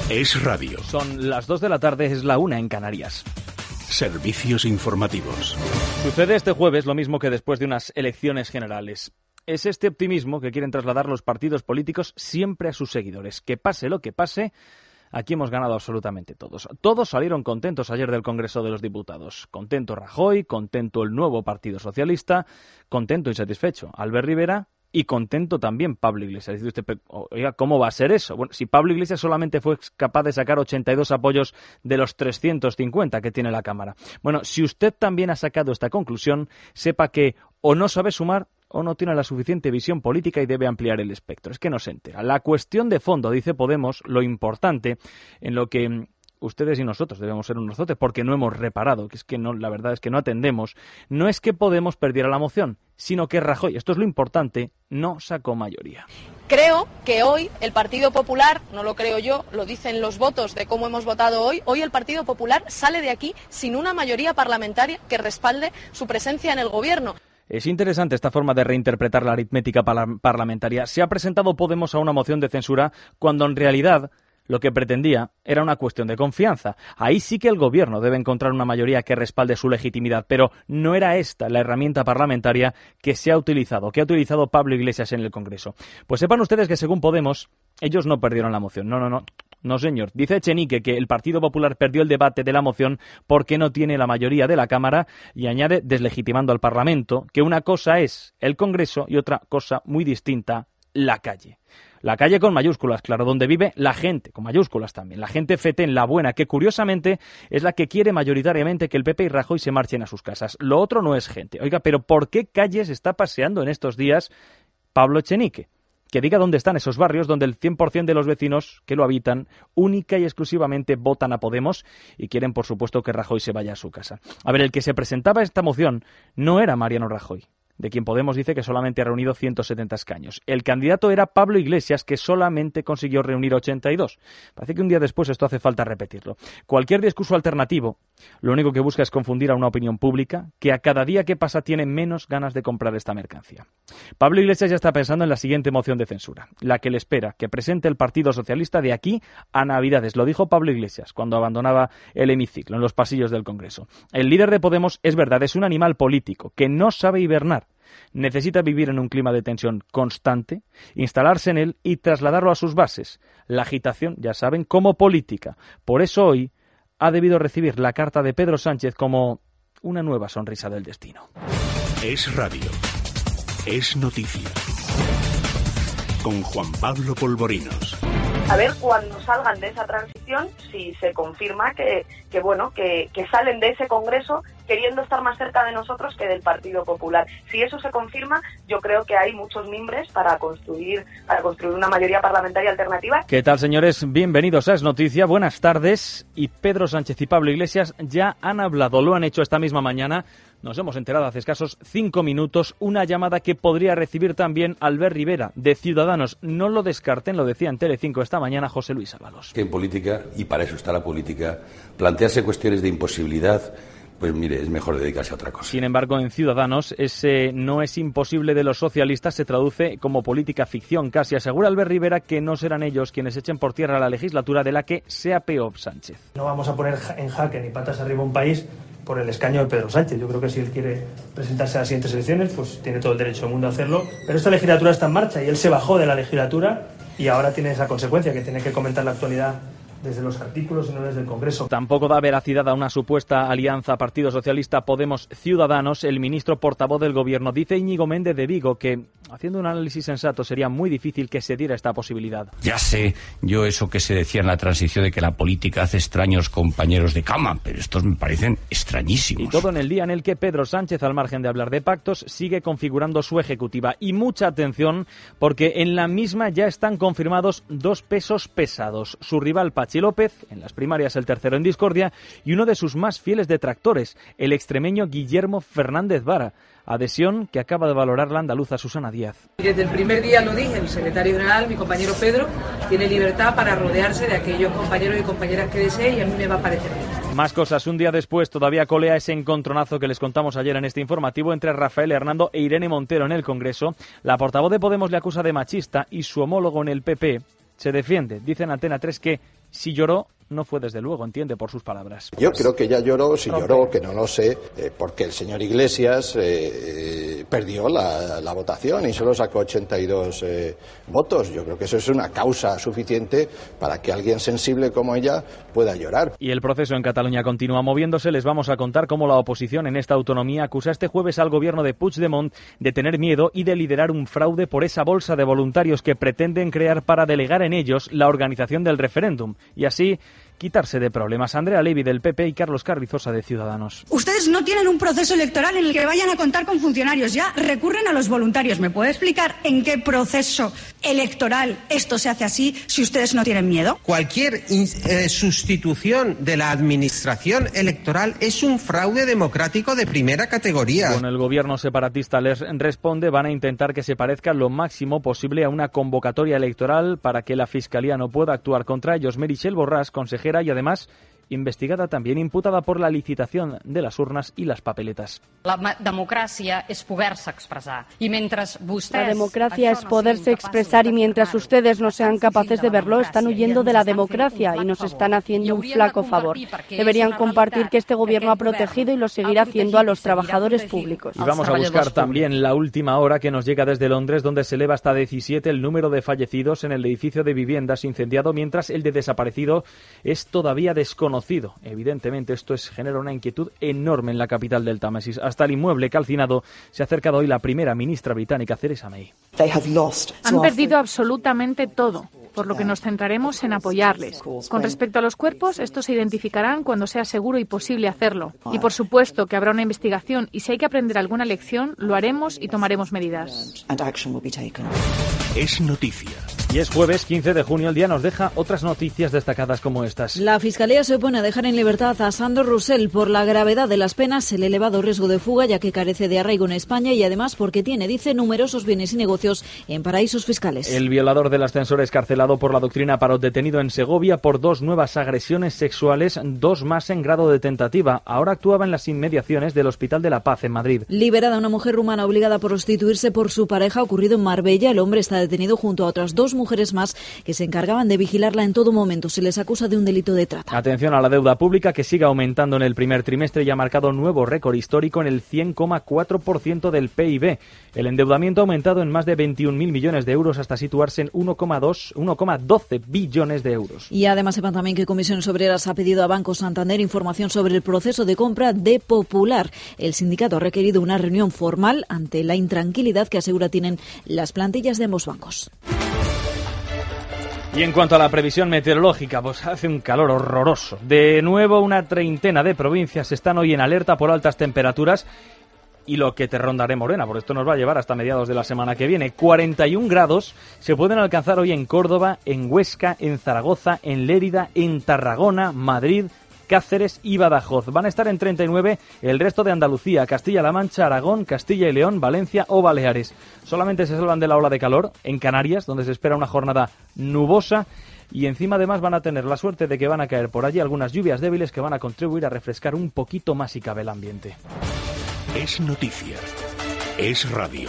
Es Radio. Son las 2 de la tarde, es la 1 en Canarias. Servicios informativos. Sucede este jueves lo mismo que después de unas elecciones generales. Es este optimismo que quieren trasladar los partidos políticos siempre a sus seguidores. Que pase lo que pase, aquí hemos ganado absolutamente todos. Todos salieron contentos ayer del Congreso de los Diputados. Contento Rajoy, contento el nuevo Partido Socialista, contento y satisfecho Albert Rivera. Y contento también Pablo Iglesias. Dice usted, oiga, ¿cómo va a ser eso? Bueno, si Pablo Iglesias solamente fue capaz de sacar 82 apoyos de los 350 que tiene la Cámara. Bueno, si usted también ha sacado esta conclusión, sepa que o no sabe sumar o no tiene la suficiente visión política y debe ampliar el espectro. Es que no se entera. La cuestión de fondo, dice Podemos, lo importante en lo que ustedes y nosotros debemos ser unos zotes porque no hemos reparado, que es que no, la verdad es que no atendemos, no es que Podemos perdiera la moción, sino que Rajoy, esto es lo importante, no sacó mayoría. Creo que hoy el Partido Popular, no lo creo yo, lo dicen los votos de cómo hemos votado hoy el Partido Popular sale de aquí sin una mayoría parlamentaria que respalde su presencia en el gobierno. Es interesante esta forma de reinterpretar la aritmética parlamentaria. Se ha presentado Podemos a una moción de censura cuando en realidad lo que pretendía era una cuestión de confianza. Ahí sí que el gobierno debe encontrar una mayoría que respalde su legitimidad, pero no era esta la herramienta parlamentaria que ha utilizado Pablo Iglesias en el Congreso. Pues sepan ustedes que según Podemos, ellos no perdieron la moción. No, señor. Dice Echenique que el Partido Popular perdió el debate de la moción porque no tiene la mayoría de la Cámara y añade, deslegitimando al Parlamento, que una cosa es el Congreso y otra cosa muy distinta, la calle. La calle con mayúsculas, claro, donde vive la gente, con mayúsculas también, la gente fetén, la buena, que curiosamente es la que quiere mayoritariamente que el PP y Rajoy se marchen a sus casas. Lo otro no es gente. Oiga, pero ¿por qué calles está paseando en estos días Pablo Echenique? Que diga dónde están esos barrios donde el 100% de los vecinos que lo habitan única y exclusivamente votan a Podemos y quieren, por supuesto, que Rajoy se vaya a su casa. A ver, el que se presentaba a esta moción no era Mariano Rajoy, de quien Podemos dice que solamente ha reunido 170 escaños. El candidato era Pablo Iglesias, que solamente consiguió reunir 82. Parece que un día después esto hace falta repetirlo. Cualquier discurso alternativo lo único que busca es confundir a una opinión pública que a cada día que pasa tiene menos ganas de comprar esta mercancía. Pablo Iglesias ya está pensando en la siguiente moción de censura, la que le espera que presente el Partido Socialista de aquí a Navidades. Lo dijo Pablo Iglesias cuando abandonaba el hemiciclo en los pasillos del Congreso. El líder de Podemos, es verdad, es un animal político que no sabe hibernar. Necesita vivir en un clima de tensión constante, instalarse en él y trasladarlo a sus bases. La agitación, ya saben, como política. Por eso hoy ha debido recibir la carta de Pedro Sánchez como una nueva sonrisa del destino. Es Radio. Es noticia. Con Juan Pablo Polvorinos. A ver cuando salgan de esa transición si se confirma que salen de ese Congreso queriendo estar más cerca de nosotros que del Partido Popular. Si eso se confirma, yo creo que hay muchos mimbres para construir una mayoría parlamentaria alternativa. ¿Qué tal, señores? Bienvenidos a Es Noticia. Buenas tardes. Y Pedro Sánchez y Pablo Iglesias ya han hablado, lo han hecho esta misma mañana. Nos hemos enterado hace escasos 5 minutos, una llamada que podría recibir también Albert Rivera, de Ciudadanos. No lo descarten, lo decía en Telecinco esta mañana José Luis Ábalos. Que en política, y para eso está la política, plantearse cuestiones de imposibilidad, pues mire, es mejor dedicarse a otra cosa. Sin embargo, en Ciudadanos, ese no es imposible de los socialistas se traduce como política ficción casi. Asegura Albert Rivera que no serán ellos quienes echen por tierra la legislatura de la que se apeó Sánchez. No vamos a poner en jaque ni patas arriba un país por el escaño de Pedro Sánchez. Yo creo que si él quiere presentarse a las siguientes elecciones, pues tiene todo el derecho del mundo a hacerlo. Pero esta legislatura está en marcha y él se bajó de la legislatura y ahora tiene esa consecuencia, que tiene que comentar la actualidad desde los artículos y no desde el Congreso. Tampoco da veracidad a una supuesta alianza Partido Socialista Podemos-Ciudadanos. El ministro portavoz del Gobierno dice Íñigo Méndez de Vigo que, haciendo un análisis sensato, sería muy difícil que se diera esta posibilidad. Ya sé yo eso que se decía en la transición de que la política hace extraños compañeros de cama, pero estos me parecen extrañísimos. Y todo en el día en el que Pedro Sánchez, al margen de hablar de pactos, sigue configurando su ejecutiva. Y mucha atención, porque en la misma ya están confirmados 2 pesos pesados. Su rival Patxi López, en las primarias el tercero en discordia, y uno de sus más fieles detractores, el extremeño Guillermo Fernández Vara. Adhesión que acaba de valorar la andaluza Susana Díaz. Desde el primer día lo dije, el secretario general, mi compañero Pedro, tiene libertad para rodearse de aquellos compañeros y compañeras que desee y a mí me va a parecer bien. Más cosas. Un día después todavía colea ese encontronazo que les contamos ayer en este informativo entre Rafael Hernando e Irene Montero en el Congreso. La portavoz de Podemos le acusa de machista y su homólogo en el PP se defiende. Dice en Antena 3 que si lloró, no fue desde luego, entiende por sus palabras. Yo creo que ya lloró, si lloró, que no lo sé, porque el señor Iglesias perdió la votación y solo sacó 82 votos. Yo creo que eso es una causa suficiente para que alguien sensible como ella pueda llorar. Y el proceso en Cataluña continúa moviéndose. Les vamos a contar cómo la oposición en esta autonomía acusa este jueves al gobierno de Puigdemont de tener miedo y de liderar un fraude por esa bolsa de voluntarios que pretenden crear para delegar en ellos la organización del referéndum. Y así quitarse de problemas. Andrea Levy del PP y Carlos Carrizosa de Ciudadanos. Ustedes no tienen un proceso electoral en el que vayan a contar con funcionarios, ya recurren a los voluntarios. ¿Me puede explicar en qué proceso electoral esto se hace así si ustedes no tienen miedo? Cualquier sustitución de la administración electoral es un fraude democrático de primera categoría. Con el gobierno separatista les responde, van a intentar que se parezca lo máximo posible a una convocatoria electoral para que la Fiscalía no pueda actuar contra ellos. Meritxell Borràs, consejera y además investigada también, imputada por la licitación de las urnas y las papeletas. La democracia es poderse expresar. La democracia es poderse expresar y mientras ustedes no sean capaces de verlo, están huyendo de la democracia y nos están haciendo un flaco favor. Deberían compartir que este gobierno ha protegido y lo seguirá haciendo a los trabajadores públicos. Y vamos a buscar también la última hora que nos llega desde Londres, donde se eleva hasta 17 el número de fallecidos en el edificio de viviendas incendiado, mientras el de desaparecido es todavía desconocido. Evidentemente esto genera una inquietud enorme en la capital del Támesis. Hasta el inmueble calcinado se ha acercado hoy la primera ministra británica, Theresa May. Han perdido absolutamente todo, por lo que nos centraremos en apoyarles. Con respecto a los cuerpos, estos se identificarán cuando sea seguro y posible hacerlo. Y por supuesto que habrá una investigación y si hay que aprender alguna lección, lo haremos y tomaremos medidas. Es noticia. Y es jueves 15 de junio, el día nos deja otras noticias destacadas como estas. La Fiscalía se opone a dejar en libertad a Sandro Roussel por la gravedad de las penas, el elevado riesgo de fuga ya que carece de arraigo en España y además porque tiene, dice, numerosos bienes y negocios en paraísos fiscales. El violador del ascensor escarcelado por la doctrina Parot, detenido en Segovia por 2 nuevas agresiones sexuales, 2 más en grado de tentativa. Ahora actuaba en las inmediaciones del Hospital de la Paz en Madrid. Liberada una mujer rumana obligada a prostituirse por su pareja, ocurrido en Marbella. El hombre está detenido junto a otras 2 mujeres más que se encargaban de vigilarla en todo momento. Se les acusa de un delito de trata. Atención a la deuda pública, que sigue aumentando en el primer trimestre y ha marcado nuevo récord histórico en el 100,4% del PIB. El endeudamiento ha aumentado en más de 21.000 millones de euros hasta situarse en 1,12 billones de euros. Y además sepan también que Comisiones Obreras ha pedido a Banco Santander información sobre el proceso de compra de Popular. El sindicato ha requerido una reunión formal ante la intranquilidad que asegura tienen las plantillas de ambos bancos. Y en cuanto a la previsión meteorológica, pues hace un calor horroroso. De nuevo, una treintena de provincias están hoy en alerta por altas temperaturas y lo que te rondaré morena, porque esto nos va a llevar hasta mediados de la semana que viene. 41 grados se pueden alcanzar hoy en Córdoba, en Huesca, en Zaragoza, en Lérida, en Tarragona, Madrid, Cáceres y Badajoz. Van a estar en 39 el resto de Andalucía, Castilla-La Mancha, Aragón, Castilla y León, Valencia o Baleares. Solamente se salvan de la ola de calor en Canarias, donde se espera una jornada nubosa y encima además van a tener la suerte de que van a caer por allí algunas lluvias débiles que van a contribuir a refrescar un poquito más si cabe el ambiente. Es noticia. Es radio.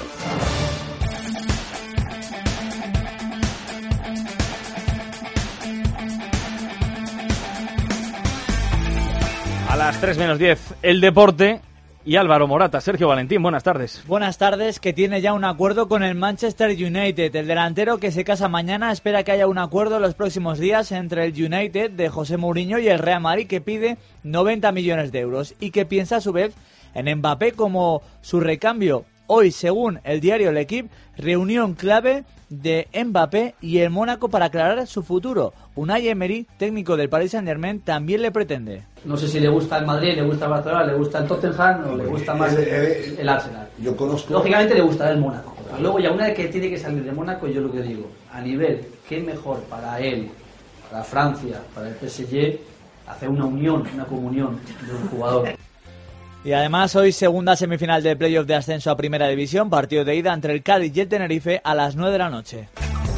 A las 3 menos 10, el deporte y Álvaro Morata. Sergio Valentín, buenas tardes. Buenas tardes, que tiene ya un acuerdo con el Manchester United. El delantero que se casa mañana espera que haya un acuerdo en los próximos días entre el United de José Mourinho y el Real Madrid, que pide 90 millones de euros y que piensa a su vez en Mbappé como su recambio. Hoy, según el diario L'Equipe, reunión clave de Mbappé y el Mónaco para aclarar su futuro. Unai Emery, técnico del Paris Saint-Germain, también le pretende. No sé si le gusta el Madrid, le gusta el Barcelona, le gusta el Tottenham o le gusta más el Arsenal. Yo conozco... Lógicamente le gustará el Mónaco. Pero luego ya una vez que tiene que salir de Mónaco, yo lo que digo, a nivel, ¿qué mejor para él, para Francia, para el PSG, hacer una unión, una comunión de un jugador? Y además hoy segunda semifinal de playoff de ascenso a Primera División, partido de ida entre el Cádiz y el Tenerife a las 9 de la noche.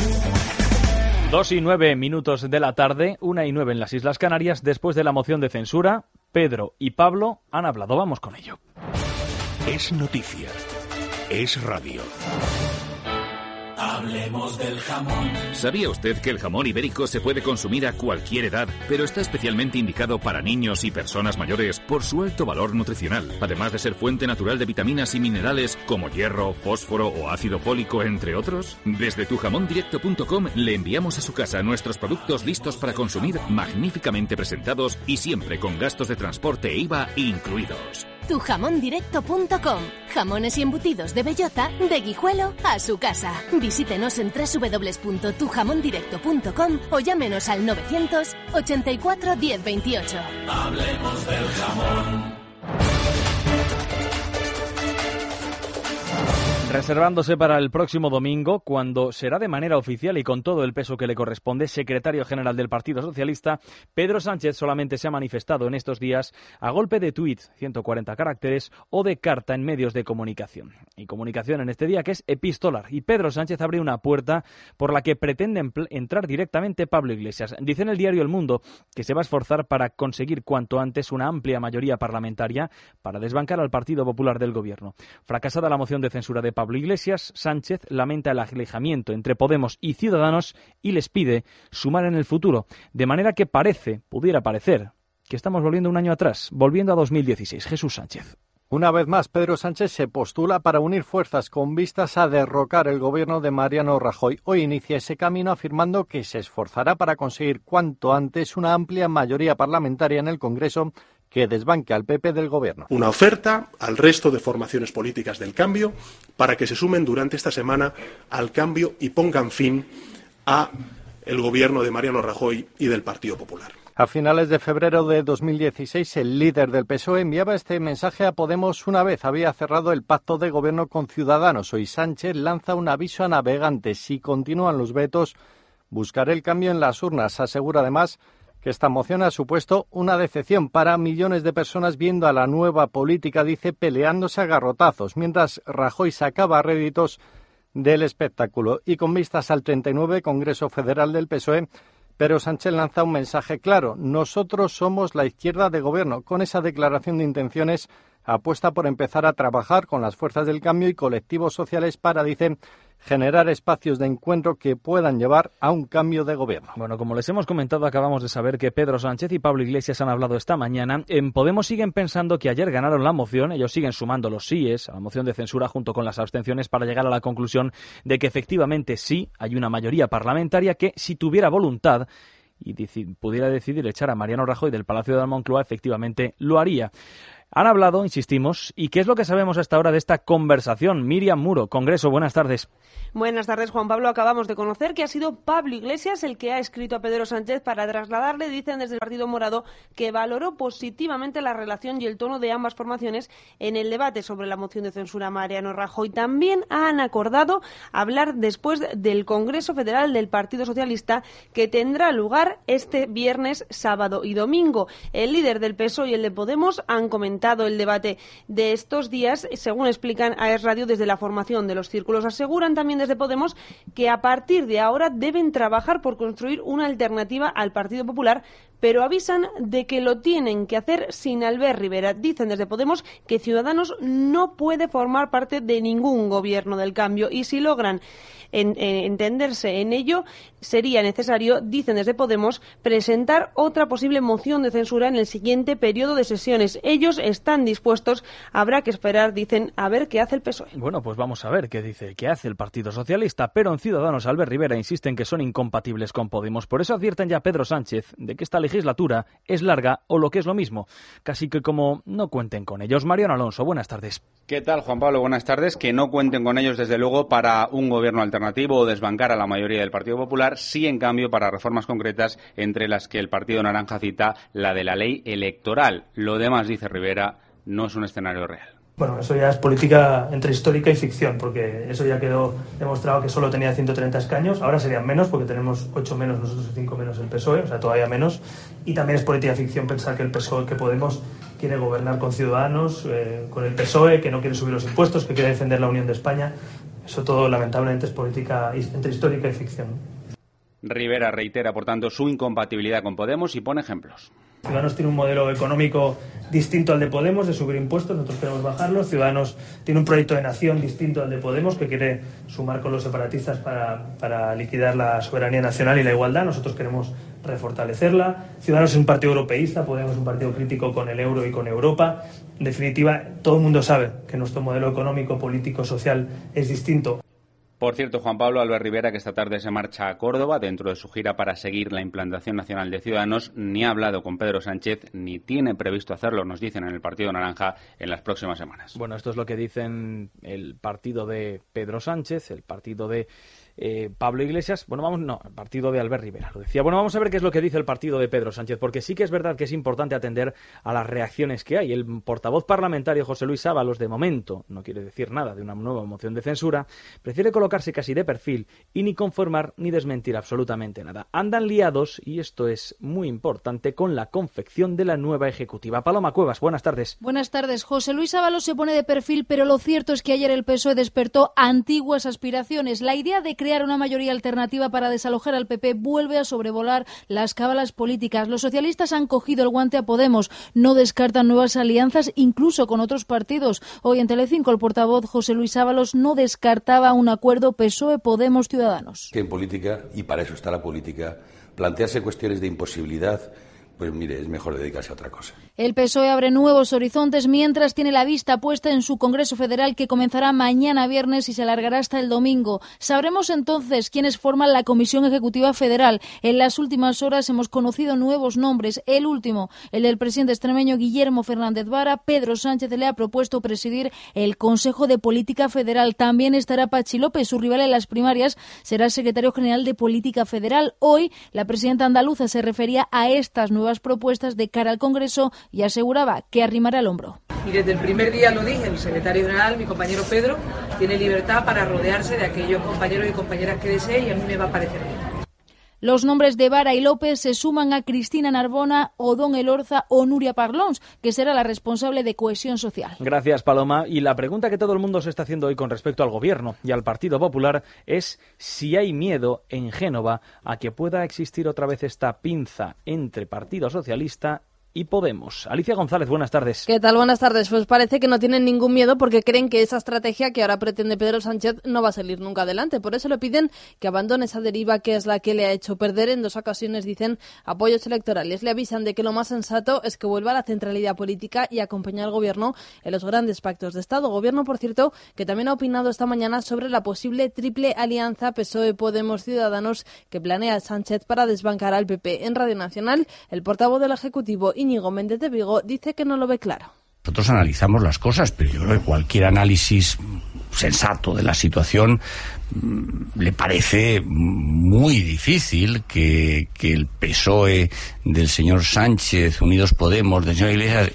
2:09 de la tarde, 1:09 en las Islas Canarias. Después de la moción de censura, Pedro y Pablo han hablado. Vamos con ello. Es noticia. Es radio. Hablemos del jamón. ¿Sabía usted que el jamón ibérico se puede consumir a cualquier edad, pero está especialmente indicado para niños y personas mayores por su alto valor nutricional, además de ser fuente natural de vitaminas y minerales como hierro, fósforo o ácido fólico, entre otros? Desde tujamondirecto.com le enviamos a su casa nuestros productos listos para consumir, magníficamente presentados y siempre con gastos de transporte e IVA incluidos. Tujamondirecto.com. Jamones y embutidos de bellota, de Guijuelo a su casa. Visítenos en www.tujamondirecto.com o llámenos al 900 84 10 28. Hablemos del jamón. Reservándose para el próximo domingo, cuando será de manera oficial y con todo el peso que le corresponde secretario general del Partido Socialista, Pedro Sánchez solamente se ha manifestado en estos días a golpe de tuit, 140 caracteres, o de carta en medios de comunicación. Y comunicación en este día que es epistolar. Y Pedro Sánchez abre una puerta por la que pretende entrar directamente Pablo Iglesias. Dice en el diario El Mundo que se va a esforzar para conseguir cuanto antes una amplia mayoría parlamentaria para desbancar al Partido Popular del Gobierno. Fracasada la moción de censura de Pablo Iglesias, Sánchez lamenta el alejamiento entre Podemos y Ciudadanos y les pide sumar en el futuro, de manera que pudiera parecer, que estamos volviendo un año atrás, volviendo a 2016. Jesús Sánchez. Una vez más, Pedro Sánchez se postula para unir fuerzas con vistas a derrocar el gobierno de Mariano Rajoy. Hoy inicia ese camino afirmando que se esforzará para conseguir cuanto antes una amplia mayoría parlamentaria en el Congreso que desbanque al PP del Gobierno. Una oferta al resto de formaciones políticas del cambio para que se sumen durante esta semana al cambio y pongan fin a el gobierno de Mariano Rajoy y del Partido Popular. A finales de febrero de 2016, el líder del PSOE enviaba este mensaje a Podemos una vez había cerrado el pacto de gobierno con Ciudadanos. Hoy Sánchez lanza un aviso a navegantes. Si continúan los vetos, buscaré el cambio en las urnas. Asegura además que esta moción ha supuesto una decepción para millones de personas viendo a la nueva política, dice, peleándose a garrotazos, mientras Rajoy sacaba réditos del espectáculo. Y con vistas al 39 Congreso Federal del PSOE, Pedro Sánchez lanza un mensaje claro: nosotros somos la izquierda de gobierno. Con esa declaración de intenciones apuesta por empezar a trabajar con las fuerzas del cambio y colectivos sociales para, dicen, generar espacios de encuentro que puedan llevar a un cambio de gobierno. Bueno, como les hemos comentado, acabamos de saber que Pedro Sánchez y Pablo Iglesias han hablado esta mañana. En Podemos siguen pensando que ayer ganaron la moción, ellos siguen sumando los síes a la moción de censura junto con las abstenciones para llegar a la conclusión de que efectivamente sí hay una mayoría parlamentaria que, si tuviera voluntad y pudiera decidir echar a Mariano Rajoy del Palacio de la Moncloa, efectivamente lo haría. Han hablado, insistimos, ¿y qué es lo que sabemos hasta ahora de esta conversación? Miriam Muro, Congreso, buenas tardes. Buenas tardes, Juan Pablo. Acabamos de conocer que ha sido Pablo Iglesias el que ha escrito a Pedro Sánchez para trasladarle, dicen desde el Partido Morado, que valoró positivamente la relación y el tono de ambas formaciones en el debate sobre la moción de censura a Mariano Rajoy. También han acordado hablar después del Congreso Federal del Partido Socialista, que tendrá lugar este viernes, sábado y domingo. El líder del PSOE y el de Podemos han comentado el debate de estos días, según explican a Es Radio desde la formación de los círculos. Aseguran también desde Podemos que a partir de ahora deben trabajar por construir una alternativa al Partido Popular, pero avisan de que lo tienen que hacer sin Albert Rivera. Dicen desde Podemos que Ciudadanos no puede formar parte de ningún gobierno del cambio y si logran entenderse en ello, sería necesario, dicen desde Podemos, presentar otra posible moción de censura en el siguiente periodo de sesiones. Ellos están dispuestos, habrá que esperar, dicen, a ver qué hace el PSOE. Bueno, pues vamos a ver qué hace el Partido Socialista, pero en Ciudadanos Albert Rivera insisten que son incompatibles con Podemos. Por eso advierten ya Pedro Sánchez de que esta legislatura es larga o lo que es lo mismo, casi que como no cuenten con ellos. Mariano Alonso, buenas tardes. ¿Qué tal, Juan Pablo? Buenas tardes. Que no cuenten con ellos, desde luego, para un gobierno alternativo o desbancar a la mayoría del Partido Popular, sí, en cambio, para reformas concretas, entre las que el Partido Naranja cita la de la ley electoral. Lo demás, dice Rivera, no es un escenario real. Bueno, eso ya es política entre histórica y ficción, porque eso ya quedó demostrado que solo tenía 130 escaños, ahora serían menos porque tenemos 8 menos nosotros y 5 menos el PSOE, o sea, todavía menos, y también es política ficción pensar que el PSOE, que Podemos quiere gobernar con Ciudadanos, con el PSOE, que no quiere subir los impuestos, que quiere defender la unión de España. Eso todo, lamentablemente, es política entre histórica y ficción. Rivera reitera, por tanto, su incompatibilidad con Podemos y pone ejemplos. Ciudadanos tiene un modelo económico distinto al de Podemos, de subir impuestos, nosotros queremos bajarlos. Ciudadanos tiene un proyecto de nación distinto al de Podemos, que quiere sumar con los separatistas para liquidar la soberanía nacional y la igualdad. Nosotros queremos refortalecerla. Ciudadanos es un partido europeísta, Podemos es un partido crítico con el euro y con Europa. En definitiva, todo el mundo sabe que nuestro modelo económico, político, social es distinto. Por cierto, Juan Pablo, Albert Rivera, que esta tarde se marcha a Córdoba dentro de su gira para seguir la implantación nacional de Ciudadanos, ni ha hablado con Pedro Sánchez, ni tiene previsto hacerlo, nos dicen en el Partido Naranja, en las próximas semanas. Bueno, esto es lo que dicen el partido de Pedro Sánchez, el partido de Pablo Iglesias, el partido de Albert Rivera, lo decía. Bueno, vamos a ver qué es lo que dice el partido de Pedro Sánchez, porque sí que es verdad que es importante atender a las reacciones que hay. El portavoz parlamentario José Luis Ábalos, de momento, no quiere decir nada de una nueva moción de censura, prefiere colocarse casi de perfil y ni confirmar ni desmentir absolutamente nada. Andan liados, y esto es muy importante, con la confección de la nueva ejecutiva. Paloma Cuevas, buenas tardes. Buenas tardes. José Luis Ábalos se pone de perfil, pero lo cierto es que ayer el PSOE despertó antiguas aspiraciones. La idea de crear una mayoría alternativa para desalojar al PP vuelve a sobrevolar las cábalas políticas. Los socialistas han cogido el guante a Podemos, no descartan nuevas alianzas incluso con otros partidos. Hoy en Telecinco el portavoz José Luis Ábalos no descartaba un acuerdo PSOE-Podemos-Ciudadanos. Que en política, y para eso está la política, plantearse cuestiones de imposibilidad, pues mire, es mejor dedicarse a otra cosa. El PSOE abre nuevos horizontes mientras tiene la vista puesta en su Congreso Federal, que comenzará mañana viernes y se alargará hasta el domingo. Sabremos entonces quiénes forman la Comisión Ejecutiva Federal. En las últimas horas hemos conocido nuevos nombres. El último, el del presidente extremeño Guillermo Fernández Vara. Pedro Sánchez le ha propuesto presidir el Consejo de Política Federal. También estará Pachi López, su rival en las primarias, será el secretario general de Política Federal. Hoy la presidenta andaluza se refería a estas nuevas propuestas de cara al Congreso y aseguraba que arrimará el hombro. Y desde el primer día lo dije, el secretario general, mi compañero Pedro, tiene libertad para rodearse de aquellos compañeros y compañeras que desee, y a mí me va a parecer bien. Los nombres de Vara y López se suman a Cristina Narbona, Odón Elorza o Nuria Parlons, que será la responsable de Cohesión Social. Gracias, Paloma. Y la pregunta que todo el mundo se está haciendo hoy con respecto al Gobierno y al Partido Popular es si hay miedo en Génova a que pueda existir otra vez esta pinza entre Partido Socialista y Podemos. Alicia González, buenas tardes. ¿Qué tal? Buenas tardes. Pues parece que no tienen ningún miedo porque creen que esa estrategia que ahora pretende Pedro Sánchez no va a salir nunca adelante. Por eso le piden que abandone esa deriva que es la que le ha hecho perder en 2 ocasiones, dicen, apoyos electorales. Le avisan de que lo más sensato es que vuelva a la centralidad política y acompañe al Gobierno en los grandes pactos de Estado. Gobierno, por cierto, que también ha opinado esta mañana sobre la posible triple alianza PSOE-Podemos-Ciudadanos que planea Sánchez para desbancar al PP. En Radio Nacional, el portavoz del Ejecutivo, Íñigo Méndez de Vigo, dice que no lo ve claro. Nosotros analizamos las cosas, pero yo creo que cualquier análisis sensato de la situación le parece muy difícil que el PSOE del señor Sánchez, Unidos Podemos, del señor Iglesias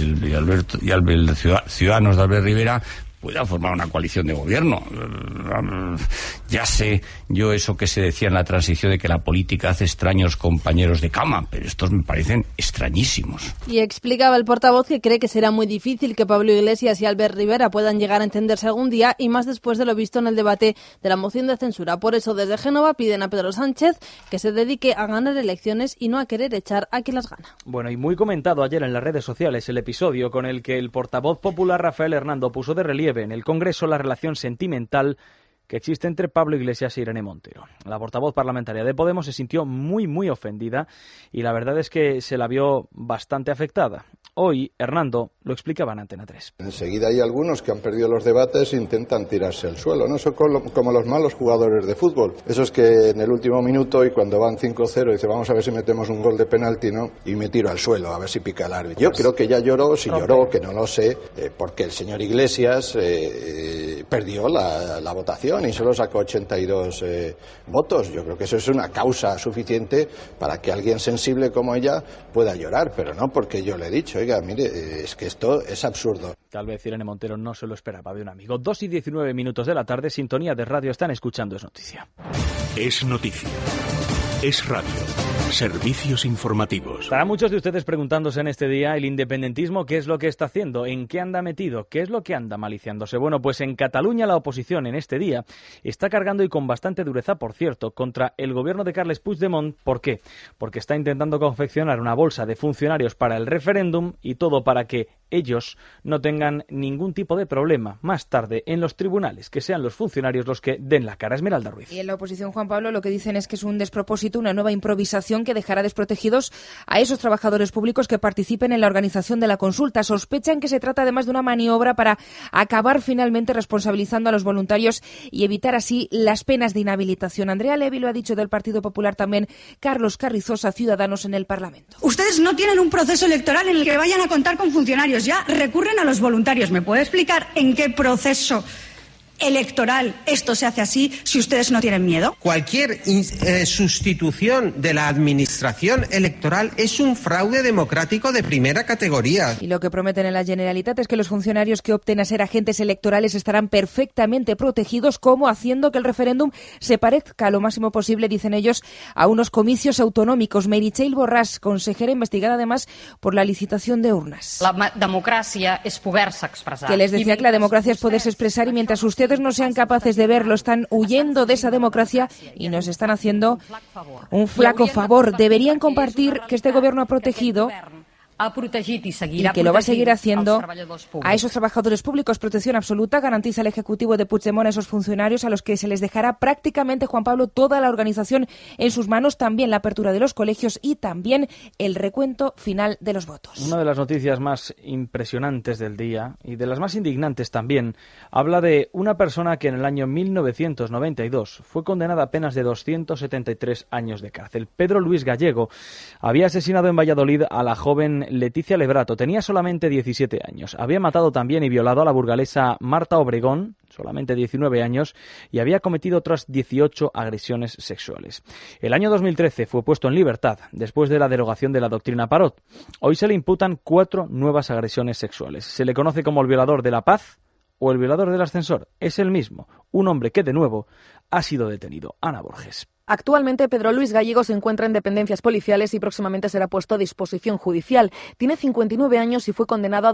y Ciudadanos de Albert Rivera pueda formar una coalición de gobierno. Ya sé yo eso que se decía en la transición de que la política hace extraños compañeros de cama, pero estos me parecen extrañísimos. Y explicaba el portavoz que cree que será muy difícil que Pablo Iglesias y Albert Rivera puedan llegar a entenderse algún día, y más después de lo visto en el debate de la moción de censura. Por eso desde Génova piden a Pedro Sánchez que se dedique a ganar elecciones y no a querer echar a quien las gana. Bueno, y muy comentado ayer en las redes sociales el episodio con el que el portavoz popular Rafael Hernando puso de relieve en el Congreso la relación sentimental que existe entre Pablo Iglesias e Irene Montero. La portavoz parlamentaria de Podemos se sintió muy ofendida y la verdad es que se la vio bastante afectada. Hoy, Hernando lo explicaba en Antena 3. Enseguida hay algunos que han perdido los debates e intentan tirarse al suelo, ¿no? Son como los malos jugadores de fútbol. Esos que en el último minuto y cuando van 5-0 dicen vamos a ver si metemos un gol de penalti, ¿no? Y me tiro al suelo a ver si pica el árbitro. Yo creo que ya lloró, si lloró, que no lo sé, porque el señor Iglesias perdió la votación y solo sacó 82 votos. Yo creo que eso es una causa suficiente para que alguien sensible como ella pueda llorar, pero no porque yo le he dicho, oiga, mire, es que esto es absurdo. Tal vez Irene Montero no se lo esperaba de un amigo. 2:19 de la tarde, sintonía de radio, están escuchando Es Noticia. Es noticia. Es radio. Servicios informativos. Estará muchos de ustedes preguntándose en este día el independentismo qué es lo que está haciendo, en qué anda metido, qué es lo que anda maliciándose. Bueno, pues en Cataluña la oposición en este día está cargando, y con bastante dureza, por cierto, contra el gobierno de Carles Puigdemont. ¿Por qué? Porque está intentando confeccionar una bolsa de funcionarios para el referéndum, y todo para que ellos no tengan ningún tipo de problema más tarde en los tribunales, que sean los funcionarios los que den la cara. Esmeralda Ruiz. Y en la oposición, Juan Pablo, lo que dicen es que es un despropósito, una nueva improvisación que dejará desprotegidos a esos trabajadores públicos que participen en la organización de la consulta. Sospechan que se trata además de una maniobra para acabar finalmente responsabilizando a los voluntarios y evitar así las penas de inhabilitación. Andrea Levy lo ha dicho del Partido Popular, también Carlos Carrizosa, Ciudadanos, en el Parlamento. Ustedes no tienen un proceso electoral en el que vayan a contar con funcionarios, ya recurren a los voluntarios. ¿Me puede explicar en qué proceso electoral esto se hace así, si ustedes no tienen miedo? Cualquier sustitución de la administración electoral es un fraude democrático de primera categoría. Y lo que prometen en la Generalitat es que los funcionarios que opten a ser agentes electorales estarán perfectamente protegidos, como haciendo que el referéndum se parezca lo máximo posible, dicen ellos, a unos comicios autonómicos. Meritxell Borràs, consejera investigada además por la licitación de urnas. La democracia es poder-se expresar. Que les decía que la democracia es poderse expresar, y mientras ustedes no sean capaces de verlo, están huyendo de esa democracia y nos están haciendo un flaco favor. Deberían compartir que este gobierno ha protegido y que lo va a seguir haciendo a esos trabajadores públicos. Protección absoluta garantiza el Ejecutivo de Puigdemont a esos funcionarios, a los que se les dejará prácticamente, Juan Pablo, toda la organización en sus manos, también la apertura de los colegios y también el recuento final de los votos. Una de las noticias más impresionantes del día, y de las más indignantes también, habla de una persona que en el año 1992 fue condenada a penas de 273 años de cárcel. Pedro Luis Gallego había asesinado en Valladolid a la joven Leticia Lebrato. Tenía solamente 17 años. Había matado también y violado a la burgalesa Marta Obregón, solamente 19 años, y había cometido otras 18 agresiones sexuales. El año 2013 fue puesto en libertad después de la derogación de la doctrina Parot. Hoy se le imputan 4 nuevas agresiones sexuales. Se le conoce como el violador de la paz o el violador del ascensor. Es el mismo, un hombre que de nuevo ha sido detenido. Ana Borges. Actualmente, Pedro Luis Gallego se encuentra en dependencias policiales y próximamente será puesto a disposición judicial. Tiene 59 años y fue condenado a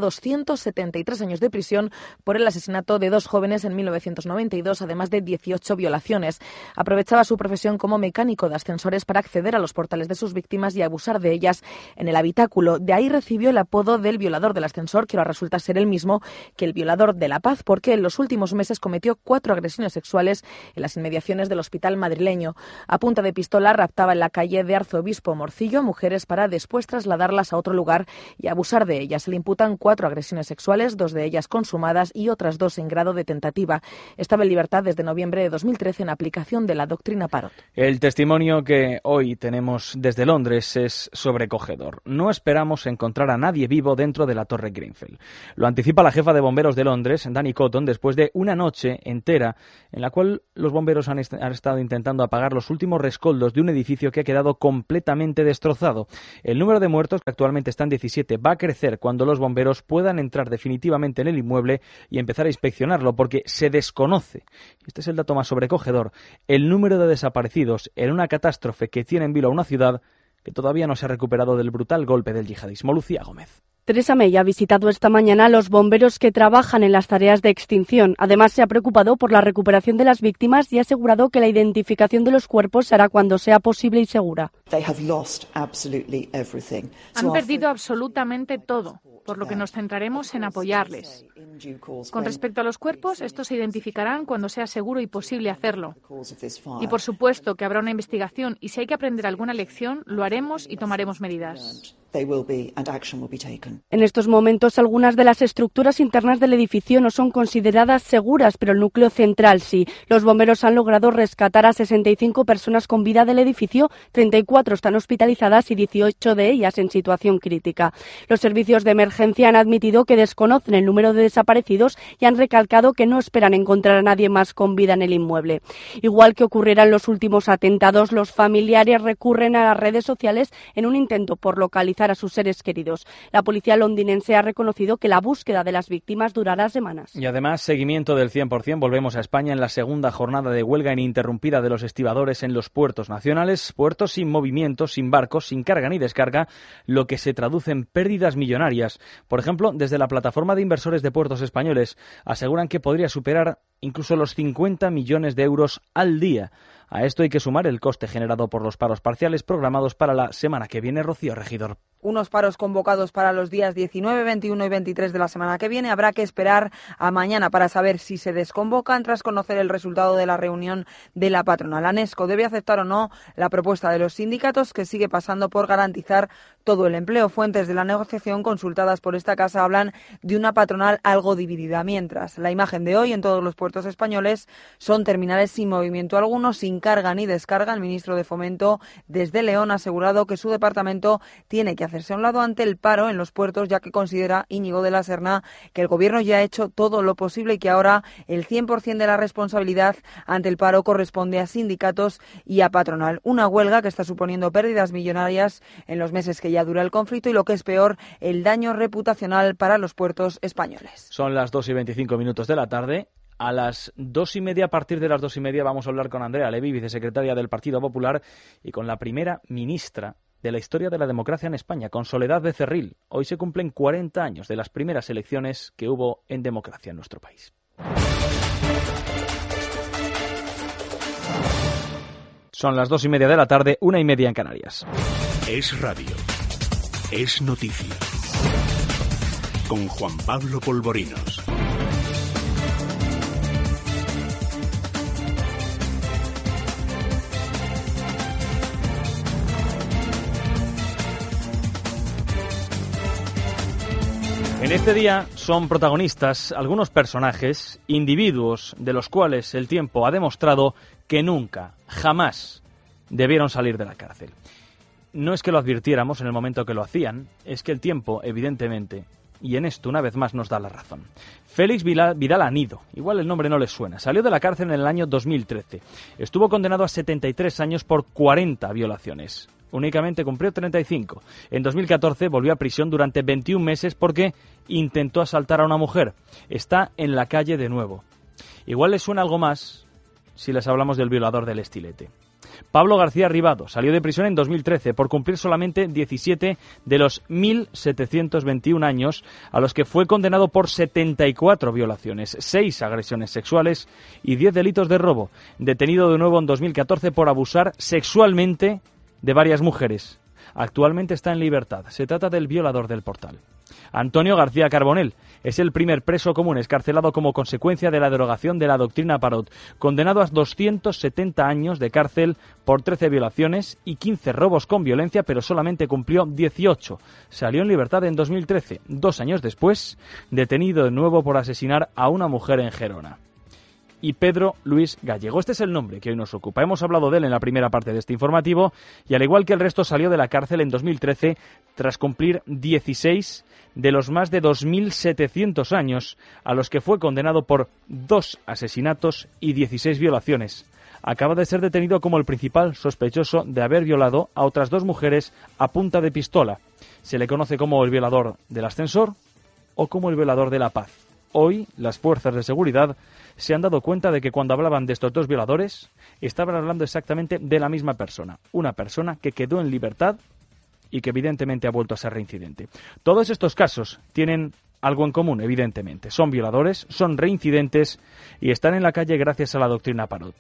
273 años de prisión por el asesinato de 2 jóvenes en 1992, además de 18 violaciones. Aprovechaba su profesión como mecánico de ascensores para acceder a los portales de sus víctimas y abusar de ellas en el habitáculo. De ahí recibió el apodo del violador del ascensor, que ahora resulta ser el mismo que el violador de la paz, porque en los últimos meses cometió 4 agresiones sexuales en las inmediaciones del hospital madrileño. A punta de pistola raptaba en la calle de Arzobispo Morcillo a mujeres para después trasladarlas a otro lugar y abusar de ellas. Se le imputan 4 agresiones sexuales, 2 de ellas consumadas y otras 2 en grado de tentativa. Estaba en libertad desde noviembre de 2013 en aplicación de la doctrina Parot. El testimonio que hoy tenemos desde Londres es sobrecogedor. No esperamos encontrar a nadie vivo dentro de la Torre Grenfell. Lo anticipa la jefa de bomberos de Londres, Dani Cotton, después de una noche entera en la cual los bomberos han estado intentando apagar los últimos rescoldos de un edificio que ha quedado completamente destrozado. El número de muertos, que actualmente está en 17, va a crecer cuando los bomberos puedan entrar definitivamente en el inmueble y empezar a inspeccionarlo, porque se desconoce, este es el dato más sobrecogedor, el número de desaparecidos en una catástrofe que tiene en vilo a una ciudad que todavía no se ha recuperado del brutal golpe del yihadismo. Lucía Gómez. Theresa May ha visitado esta mañana a los bomberos que trabajan en las tareas de extinción. Además, se ha preocupado por la recuperación de las víctimas y ha asegurado que la identificación de los cuerpos se hará cuando sea posible y segura. Han perdido absolutamente todo, por lo que nos centraremos en apoyarles. Con respecto a los cuerpos, estos se identificarán cuando sea seguro y posible hacerlo. Y por supuesto que habrá una investigación y si hay que aprender alguna lección, lo haremos y tomaremos medidas. En estos momentos, algunas de las estructuras internas del edificio no son consideradas seguras, pero el núcleo central sí. Los bomberos han logrado rescatar a 65 personas con vida del edificio, 34 están hospitalizadas y 18 de ellas en situación crítica. Los servicios de emergencia han admitido que desconocen el número de desaparecidos y han recalcado que no esperan encontrar a nadie más con vida en el inmueble. Igual que ocurriera en los últimos atentados, los familiares recurren a las redes sociales en un intento por localizar localizar a sus seres queridos. La policía londinense ha reconocido que la búsqueda de las víctimas durará semanas. Y además, seguimiento del 100%. Volvemos a España en la segunda jornada de huelga ininterrumpida de los estibadores en los puertos nacionales. Puertos sin movimiento, sin barcos, sin carga ni descarga, lo que se traduce en pérdidas millonarias. Por ejemplo, desde la plataforma de inversores de puertos españoles aseguran que podría superar incluso los 50 millones de euros al día. A esto hay que sumar el coste generado por los paros parciales programados para la semana que viene. Rocío Regidor. Unos paros convocados para los días 19, 21 y 23 de la semana que viene. Habrá que esperar a mañana para saber si se desconvocan tras conocer el resultado de la reunión de la patronal. ANESCO debe aceptar o no la propuesta de los sindicatos, que sigue pasando por garantizar todo el empleo. Fuentes de la negociación consultadas por esta casa hablan de una patronal algo dividida, mientras la imagen de hoy en todos los puertos españoles son terminales sin movimiento alguno, sin carga ni descarga. El ministro de Fomento desde León ha asegurado que su departamento tiene que hacerse a un lado ante el paro en los puertos, ya que considera Íñigo de la Serna que el Gobierno ya ha hecho todo lo posible y que ahora el 100% de la responsabilidad ante el paro corresponde a sindicatos y a patronal. Una huelga que está suponiendo pérdidas millonarias en los meses que ya dura el conflicto y, lo que es peor, el daño reputacional para los puertos españoles. Son las 2:25 de la tarde. A las 2:30, a partir de las 2:30, vamos a hablar con Andrea Levy, vicesecretaria del Partido Popular, y con la primera ministra de la historia de la democracia en España, con Soledad Becerril. Hoy se cumplen 40 años de las primeras elecciones que hubo en democracia en nuestro país. Son las 2:30 de la tarde, 1:30 en Canarias. Es radio. Es noticia. Con Juan Pablo Polvorinos. En este día son protagonistas algunos personajes, individuos de los cuales el tiempo ha demostrado que nunca, jamás debieron salir de la cárcel. No es que lo advirtiéramos en el momento que lo hacían, es que el tiempo, evidentemente, y en esto una vez más nos da la razón. Félix Vidal Anido, igual el nombre no les suena, salió de la cárcel en el año 2013. Estuvo condenado a 73 años por 40 violaciones. Únicamente cumplió 35. En 2014 volvió a prisión durante 21 meses porque intentó asaltar a una mujer. Está en la calle de nuevo. Igual les suena algo más si les hablamos del violador del Estilete. Pablo García Ribado salió de prisión en 2013 por cumplir solamente 17 de los 1.721 años a los que fue condenado por 74 violaciones, 6 agresiones sexuales y 10 delitos de robo. Detenido de nuevo en 2014 por abusar sexualmente de varias mujeres. Actualmente está en libertad. Se trata del violador del Portal. Antonio García Carbonell es el primer preso común excarcelado como consecuencia de la derogación de la doctrina Parot, condenado a 270 años de cárcel por 13 violaciones y 15 robos con violencia, pero solamente cumplió 18. Salió en libertad en 2013, 2 años después, detenido de nuevo por asesinar a una mujer en Gerona. Y Pedro Luis Gallego. Este es el nombre que hoy nos ocupa. Hemos hablado de él en la primera parte de este informativo y, al igual que el resto, salió de la cárcel en 2013 tras cumplir 16 de los más de 2.700 años a los que fue condenado por 2 asesinatos y 16 violaciones. Acaba de ser detenido como el principal sospechoso de haber violado a otras 2 mujeres a punta de pistola. Se le conoce como el violador del ascensor o como el violador de la paz. Hoy, las fuerzas de seguridad se han dado cuenta de que cuando hablaban de estos 2 violadores, estaban hablando exactamente de la misma persona. Una persona que quedó en libertad y que evidentemente ha vuelto a ser reincidente. Todos estos casos tienen algo en común, evidentemente. Son violadores, son reincidentes y están en la calle gracias a la doctrina Parot.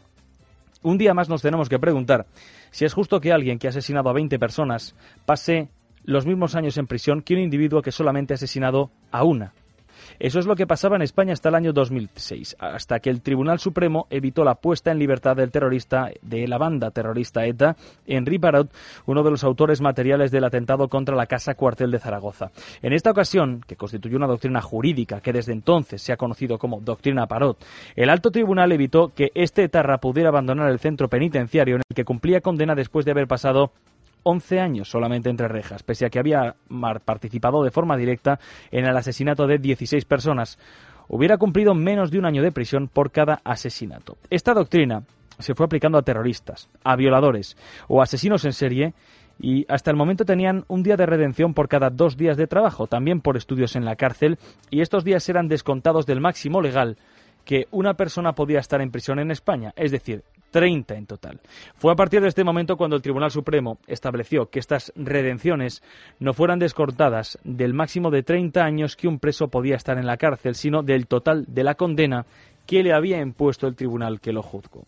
Un día más nos tenemos que preguntar si es justo que alguien que ha asesinado a 20 personas pase los mismos años en prisión que un individuo que solamente ha asesinado a una. Eso es lo que pasaba en España hasta el año 2006, hasta que el Tribunal Supremo evitó la puesta en libertad del terrorista de la banda terrorista ETA, Henri Parot, uno de los autores materiales del atentado contra la Casa Cuartel de Zaragoza. En esta ocasión, que constituyó una doctrina jurídica que desde entonces se ha conocido como doctrina Parot, el alto tribunal evitó que este etarra pudiera abandonar el centro penitenciario en el que cumplía condena después de haber pasado 11 años solamente entre rejas, pese a que había participado de forma directa en el asesinato de 16 personas. Hubiera cumplido menos de 1 año de prisión por cada asesinato. Esta doctrina se fue aplicando a terroristas, a violadores o asesinos en serie y hasta el momento tenían un día de redención por cada 2 días de trabajo, también por estudios en la cárcel, y estos días eran descontados del máximo legal que una persona podía estar en prisión en España, es decir, 30 en total. Fue a partir de este momento cuando el Tribunal Supremo estableció que estas redenciones no fueran descontadas del máximo de 30 años que un preso podía estar en la cárcel, sino del total de la condena que le había impuesto el tribunal que lo juzgó.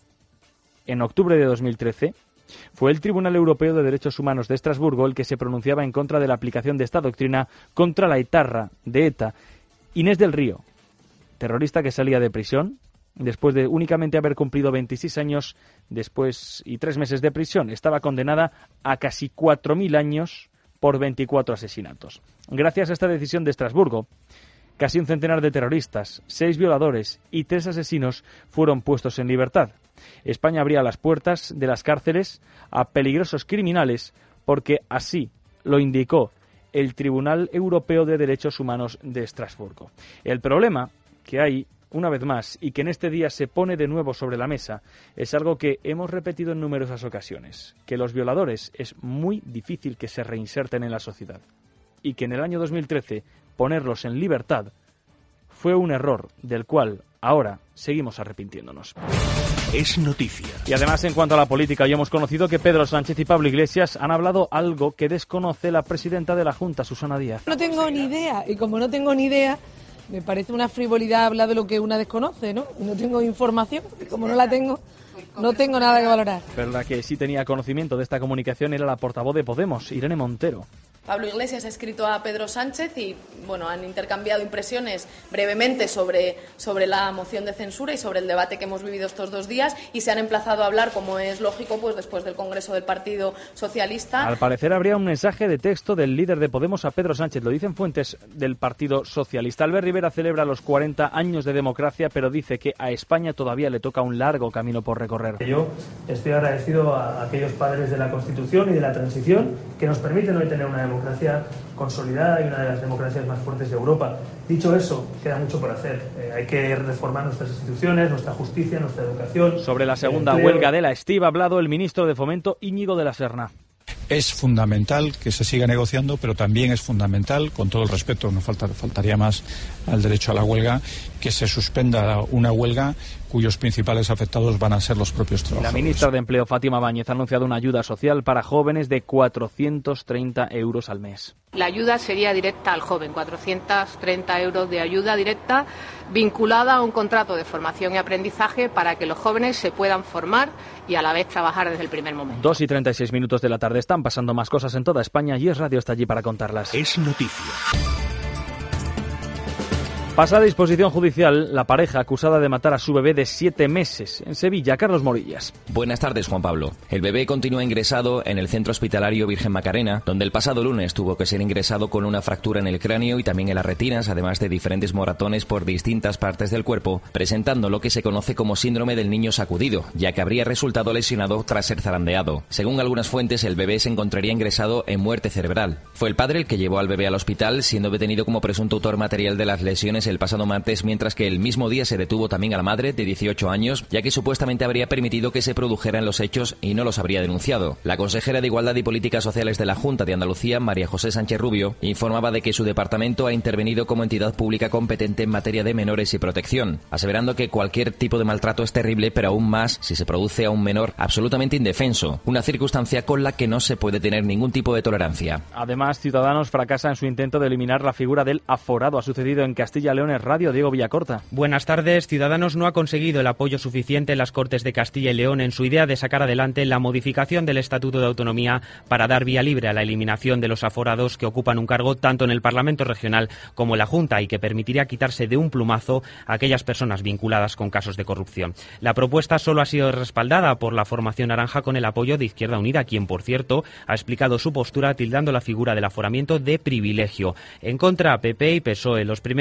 En octubre de 2013, fue el Tribunal Europeo de Derechos Humanos de Estrasburgo el que se pronunciaba en contra de la aplicación de esta doctrina contra la etarra de ETA. Inés del Río, terrorista que salía de prisión después de únicamente haber cumplido 26 años después y 3 meses de prisión, estaba condenada a casi 4.000 años por 24 asesinatos. Gracias a esta decisión de Estrasburgo, casi un centenar de terroristas, 6 violadores y 3 asesinos fueron puestos en libertad. España abría las puertas de las cárceles a peligrosos criminales porque así lo indicó el Tribunal Europeo de Derechos Humanos de Estrasburgo. El problema que hay, una vez más, y que en este día se pone de nuevo sobre la mesa, es algo que hemos repetido en numerosas ocasiones, que los violadores es muy difícil que se reinserten en la sociedad y que en el año 2013 ponerlos en libertad fue un error del cual ahora seguimos arrepintiéndonos. Es noticia. Y además, en cuanto a la política, ya hemos conocido que Pedro Sánchez y Pablo Iglesias han hablado algo que desconoce la presidenta de la Junta, Susana Díaz. No tengo ni idea, y como no tengo ni idea, me parece una frivolidad hablar de lo que una desconoce, ¿no? No tengo información, y como no la tengo, no tengo nada que valorar. Pero la que sí tenía conocimiento de esta comunicación era la portavoz de Podemos, Irene Montero. Pablo Iglesias ha escrito a Pedro Sánchez y han intercambiado impresiones brevemente sobre la moción de censura y sobre el debate que hemos vivido estos 2 días y se han emplazado a hablar, como es lógico, después del Congreso del Partido Socialista. Al parecer habría un mensaje de texto del líder de Podemos a Pedro Sánchez, lo dicen fuentes del Partido Socialista. Albert Rivera celebra los 40 años de democracia, pero dice que a España todavía le toca un largo camino por recorrer. Yo estoy agradecido a aquellos padres de la Constitución y de la transición que nos permiten hoy tener una democracia consolidada y una de las democracias más fuertes de Europa. Dicho eso, queda mucho por hacer. Hay que reformar nuestras instituciones, nuestra justicia, nuestra educación. Sobre la segunda huelga de la STIB ha hablado el ministro de Fomento, Íñigo de la Serna. Es fundamental que se siga negociando, pero también es fundamental, con todo el respeto, no faltaría más al derecho a la huelga, que se suspenda una huelga cuyos principales afectados van a ser los propios trabajadores. La ministra de Empleo, Fátima Báñez, ha anunciado una ayuda social para jóvenes de 430 euros al mes. La ayuda sería directa al joven, 430 euros de ayuda directa vinculada a un contrato de formación y aprendizaje para que los jóvenes se puedan formar y a la vez trabajar desde el primer momento. 2:36 de la tarde. Están pasando más cosas en toda España y Es Radio está allí para contarlas. Es noticia. Pasa a disposición judicial la pareja acusada de matar a su bebé de 7 meses. En Sevilla, Carlos Morillas. Buenas tardes, Juan Pablo. El bebé continúa ingresado en el Centro Hospitalario Virgen Macarena, donde el pasado lunes tuvo que ser ingresado con una fractura en el cráneo y también en las retinas, además de diferentes moratones por distintas partes del cuerpo, presentando lo que se conoce como síndrome del niño sacudido, ya que habría resultado lesionado tras ser zarandeado. Según algunas fuentes, el bebé se encontraría ingresado en muerte cerebral. Fue el padre el que llevó al bebé al hospital, siendo detenido como presunto autor material de las lesiones el pasado martes, mientras que el mismo día se detuvo también a la madre, de 18 años, ya que supuestamente habría permitido que se produjeran los hechos y no los habría denunciado. La consejera de Igualdad y Políticas Sociales de la Junta de Andalucía, María José Sánchez Rubio, informaba de que su departamento ha intervenido como entidad pública competente en materia de menores y protección, aseverando que cualquier tipo de maltrato es terrible, pero aún más si se produce a un menor absolutamente indefenso, una circunstancia con la que no se puede tener ningún tipo de tolerancia. Además, Ciudadanos fracasa en su intento de eliminar la figura del aforado. Ha sucedido en Castilla y León. Radio, Diego Villacorta. Buenas tardes. Ciudadanos no ha conseguido el apoyo suficiente en las Cortes de Castilla y León en su idea de sacar adelante la modificación del Estatuto de Autonomía para dar vía libre a la eliminación de los aforados que ocupan un cargo tanto en el Parlamento Regional como en la Junta y que permitiría quitarse de un plumazo a aquellas personas vinculadas con casos de corrupción. La propuesta solo ha sido respaldada por la formación naranja con el apoyo de Izquierda Unida, quien, por cierto, ha explicado su postura tildando la figura del aforamiento de privilegio. En contra, PP y PSOE. Los primeros han explicado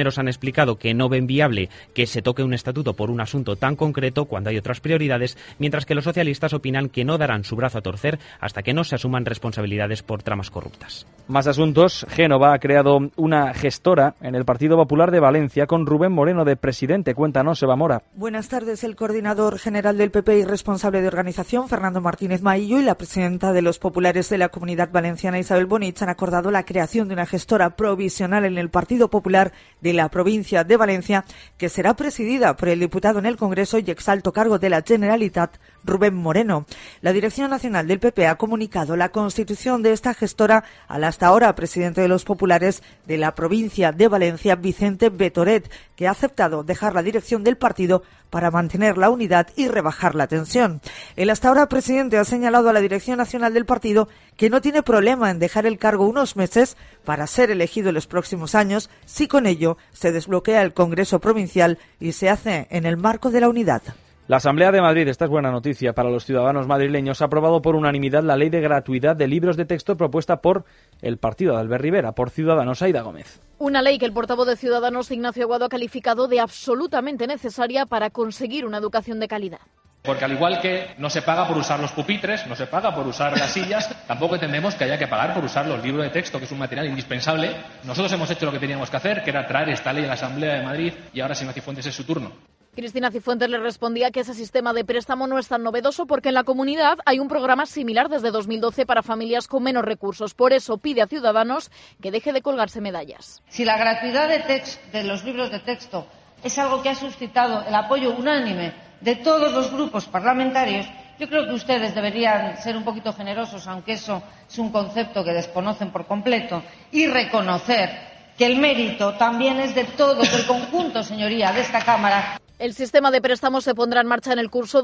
explicado que no ven viable que se toque un estatuto por un asunto tan concreto cuando hay otras prioridades, mientras que los socialistas opinan que no darán su brazo a torcer hasta que no se asuman responsabilidades por tramas corruptas. Más asuntos. Génova ha creado una gestora en el Partido Popular de Valencia con Rubén Moreno de presidente. Cuéntanos, Eva Mora. Buenas tardes. El coordinador general del PP y responsable de organización, Fernando Martínez Maillo, y la presidenta de los populares de la Comunidad Valenciana, Isabel Bonich, han acordado la creación de una gestora provisional en el Partido Popular de la provincia de Valencia, que será presidida por el diputado en el Congreso y exalto cargo de la Generalitat, Rubén Moreno. La Dirección Nacional del PP ha comunicado la constitución de esta gestora al hasta ahora presidente de los populares de la provincia de Valencia, Vicente Betoret, que ha aceptado dejar la dirección del partido para mantener la unidad y rebajar la tensión. El hasta ahora presidente ha señalado a la Dirección Nacional del partido que no tiene problema en dejar el cargo unos meses para ser elegido en los próximos años, si con ello se desbloquea el Congreso provincial y se hace en el marco de la unidad. La Asamblea de Madrid, esta es buena noticia para los ciudadanos madrileños, ha aprobado por unanimidad la ley de gratuidad de libros de texto propuesta por el partido de Albert Rivera, por Ciudadanos. Aida Gómez. Una ley que el portavoz de Ciudadanos, Ignacio Aguado, ha calificado de absolutamente necesaria para conseguir una educación de calidad. Porque al igual que no se paga por usar los pupitres, no se paga por usar las sillas, tampoco entendemos que haya que pagar por usar los libros de texto, que es un material indispensable. Nosotros hemos hecho lo que teníamos que hacer, que era traer esta ley a la Asamblea de Madrid, y ahora, señor Cifuentes, es su turno. Cristina Cifuentes le respondía que ese sistema de préstamo no es tan novedoso porque en la comunidad hay un programa similar desde 2012 para familias con menos recursos. Por eso pide a Ciudadanos que deje de colgarse medallas. Si la gratuidad de los libros de texto es algo que ha suscitado el apoyo unánime de todos los grupos parlamentarios, yo creo que ustedes deberían ser un poquito generosos, aunque eso es un concepto que desconocen por completo, y reconocer que el mérito también es de todos, del conjunto, señoría, de esta Cámara. El sistema de préstamos se pondrá en marcha en el curso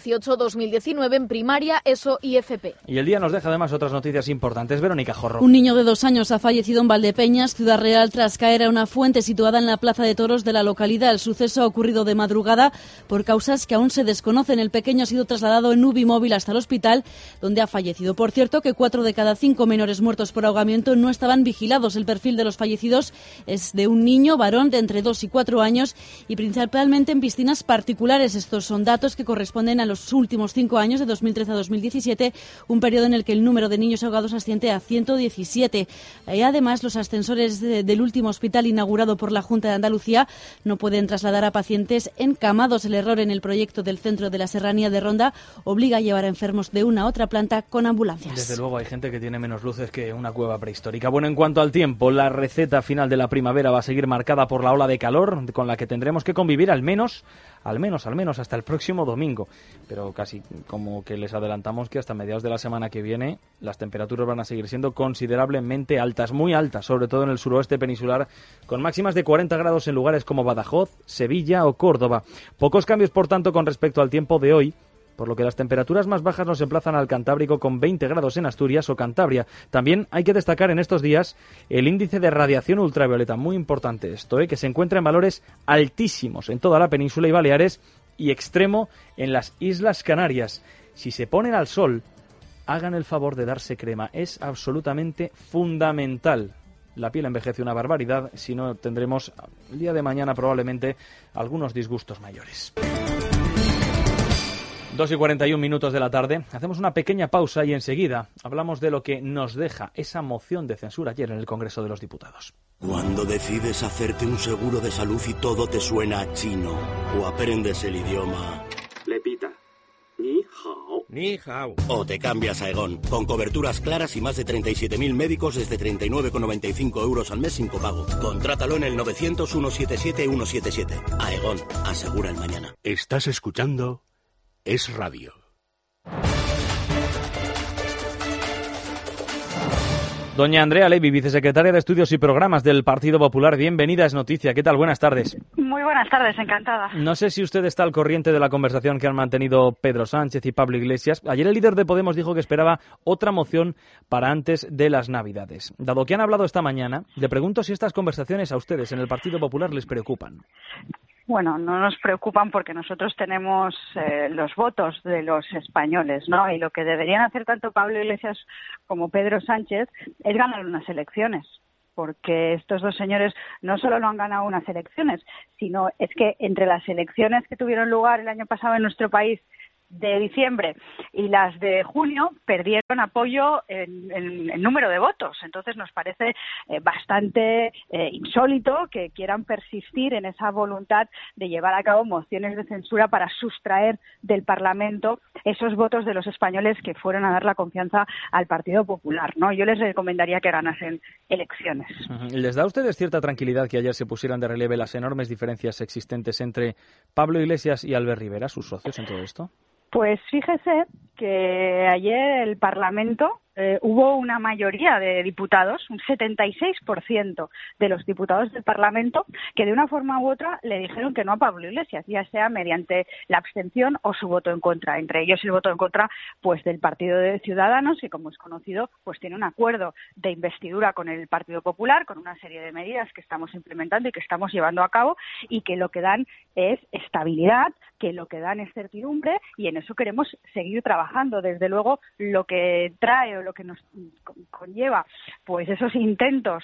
2018-2019 en primaria, ESO y FP. Y el día nos deja además otras noticias importantes. Verónica Jorro. Un niño de 2 años ha fallecido en Valdepeñas, Ciudad Real, tras caer a una fuente situada en la Plaza de Toros de la localidad. El suceso ha ocurrido de madrugada por causas que aún se desconocen. El pequeño ha sido trasladado en UBI móvil hasta el hospital, donde ha fallecido. Por cierto, que 4 de cada 5 menores muertos por ahogamiento no estaban vigilados. El perfil de los fallecidos es de un niño varón de entre 2 y 4 años y principalmente en piscinas particulares. Estos son datos que corresponden a los últimos 5 años, de 2013 a 2017, un periodo en el que el número de niños ahogados asciende a 117. Además, los ascensores del último hospital inaugurado por la Junta de Andalucía no pueden trasladar a pacientes encamados. El error en el proyecto del centro de la Serranía de Ronda obliga a llevar a enfermos de una a otra planta con ambulancias. Desde luego hay gente que tiene menos luces que una cueva prehistórica. Bueno, en cuanto al tiempo, la receta final de la primavera va a seguir marcada por la ola de calor con la que tendremos que convivir al menos hasta el próximo domingo. Pero casi como que les adelantamos que hasta mediados de la semana que viene las temperaturas van a seguir siendo considerablemente altas, muy altas, sobre todo en el suroeste peninsular, con máximas de 40 grados en lugares como Badajoz, Sevilla o Córdoba. Pocos cambios, por tanto, con respecto al tiempo de hoy, por lo que las temperaturas más bajas nos emplazan al Cantábrico con 20 grados en Asturias o Cantabria. También hay que destacar en estos días el índice de radiación ultravioleta, muy importante esto, que se encuentra en valores altísimos en toda la península y Baleares y extremo en las Islas Canarias. Si se ponen al sol, hagan el favor de darse crema, es absolutamente fundamental. La piel envejece una barbaridad, si no tendremos el día de mañana probablemente algunos disgustos mayores. 2:41 de la tarde. Hacemos una pequeña pausa y enseguida hablamos de lo que nos deja esa moción de censura ayer en el Congreso de los Diputados. Cuando decides hacerte un seguro de salud y todo te suena a chino o aprendes el idioma... Lepita. Ni hao. Ni hao. O te cambias a Aegon, con coberturas claras y más de 37.000 médicos desde 39,95 euros al mes sin copago. Contrátalo en el 900 177 177. Aegon, asegura el mañana. Estás escuchando Es Radio. Doña Andrea Levy, vicesecretaria de Estudios y Programas del Partido Popular, bienvenida a Es Noticia. ¿Qué tal? Buenas tardes. Muy buenas tardes, encantada. No sé si usted está al corriente de la conversación que han mantenido Pedro Sánchez y Pablo Iglesias. Ayer el líder de Podemos dijo que esperaba otra moción para antes de las Navidades. Dado que han hablado esta mañana, le pregunto si estas conversaciones a ustedes en el Partido Popular les preocupan. Bueno, no nos preocupan porque nosotros tenemos los votos de los españoles, ¿no? Y lo que deberían hacer tanto Pablo Iglesias como Pedro Sánchez es ganar unas elecciones, porque estos dos señores no solo no han ganado unas elecciones, sino es que entre las elecciones que tuvieron lugar el año pasado en nuestro país de diciembre y las de junio perdieron apoyo en número de votos. Entonces nos parece bastante insólito que quieran persistir en esa voluntad de llevar a cabo mociones de censura para sustraer del Parlamento esos votos de los españoles que fueron a dar la confianza al Partido Popular, ¿no? Yo les recomendaría que ganasen elecciones. ¿Les da a ustedes cierta tranquilidad que ayer se pusieran de relieve las enormes diferencias existentes entre Pablo Iglesias y Albert Rivera, sus socios en todo esto? Pues fíjese que ayer el Parlamento hubo una mayoría de diputados, un 76% de los diputados del Parlamento, que de una forma u otra le dijeron que no a Pablo Iglesias, ya sea mediante la abstención o su voto en contra. Entre ellos el voto en contra pues del Partido de Ciudadanos, que como es conocido pues tiene un acuerdo de investidura con el Partido Popular, con una serie de medidas que estamos implementando y que estamos llevando a cabo y que lo que dan es estabilidad, que lo que dan es certidumbre, y en eso queremos seguir trabajando. Desde luego, lo que trae o lo que nos conlleva pues esos intentos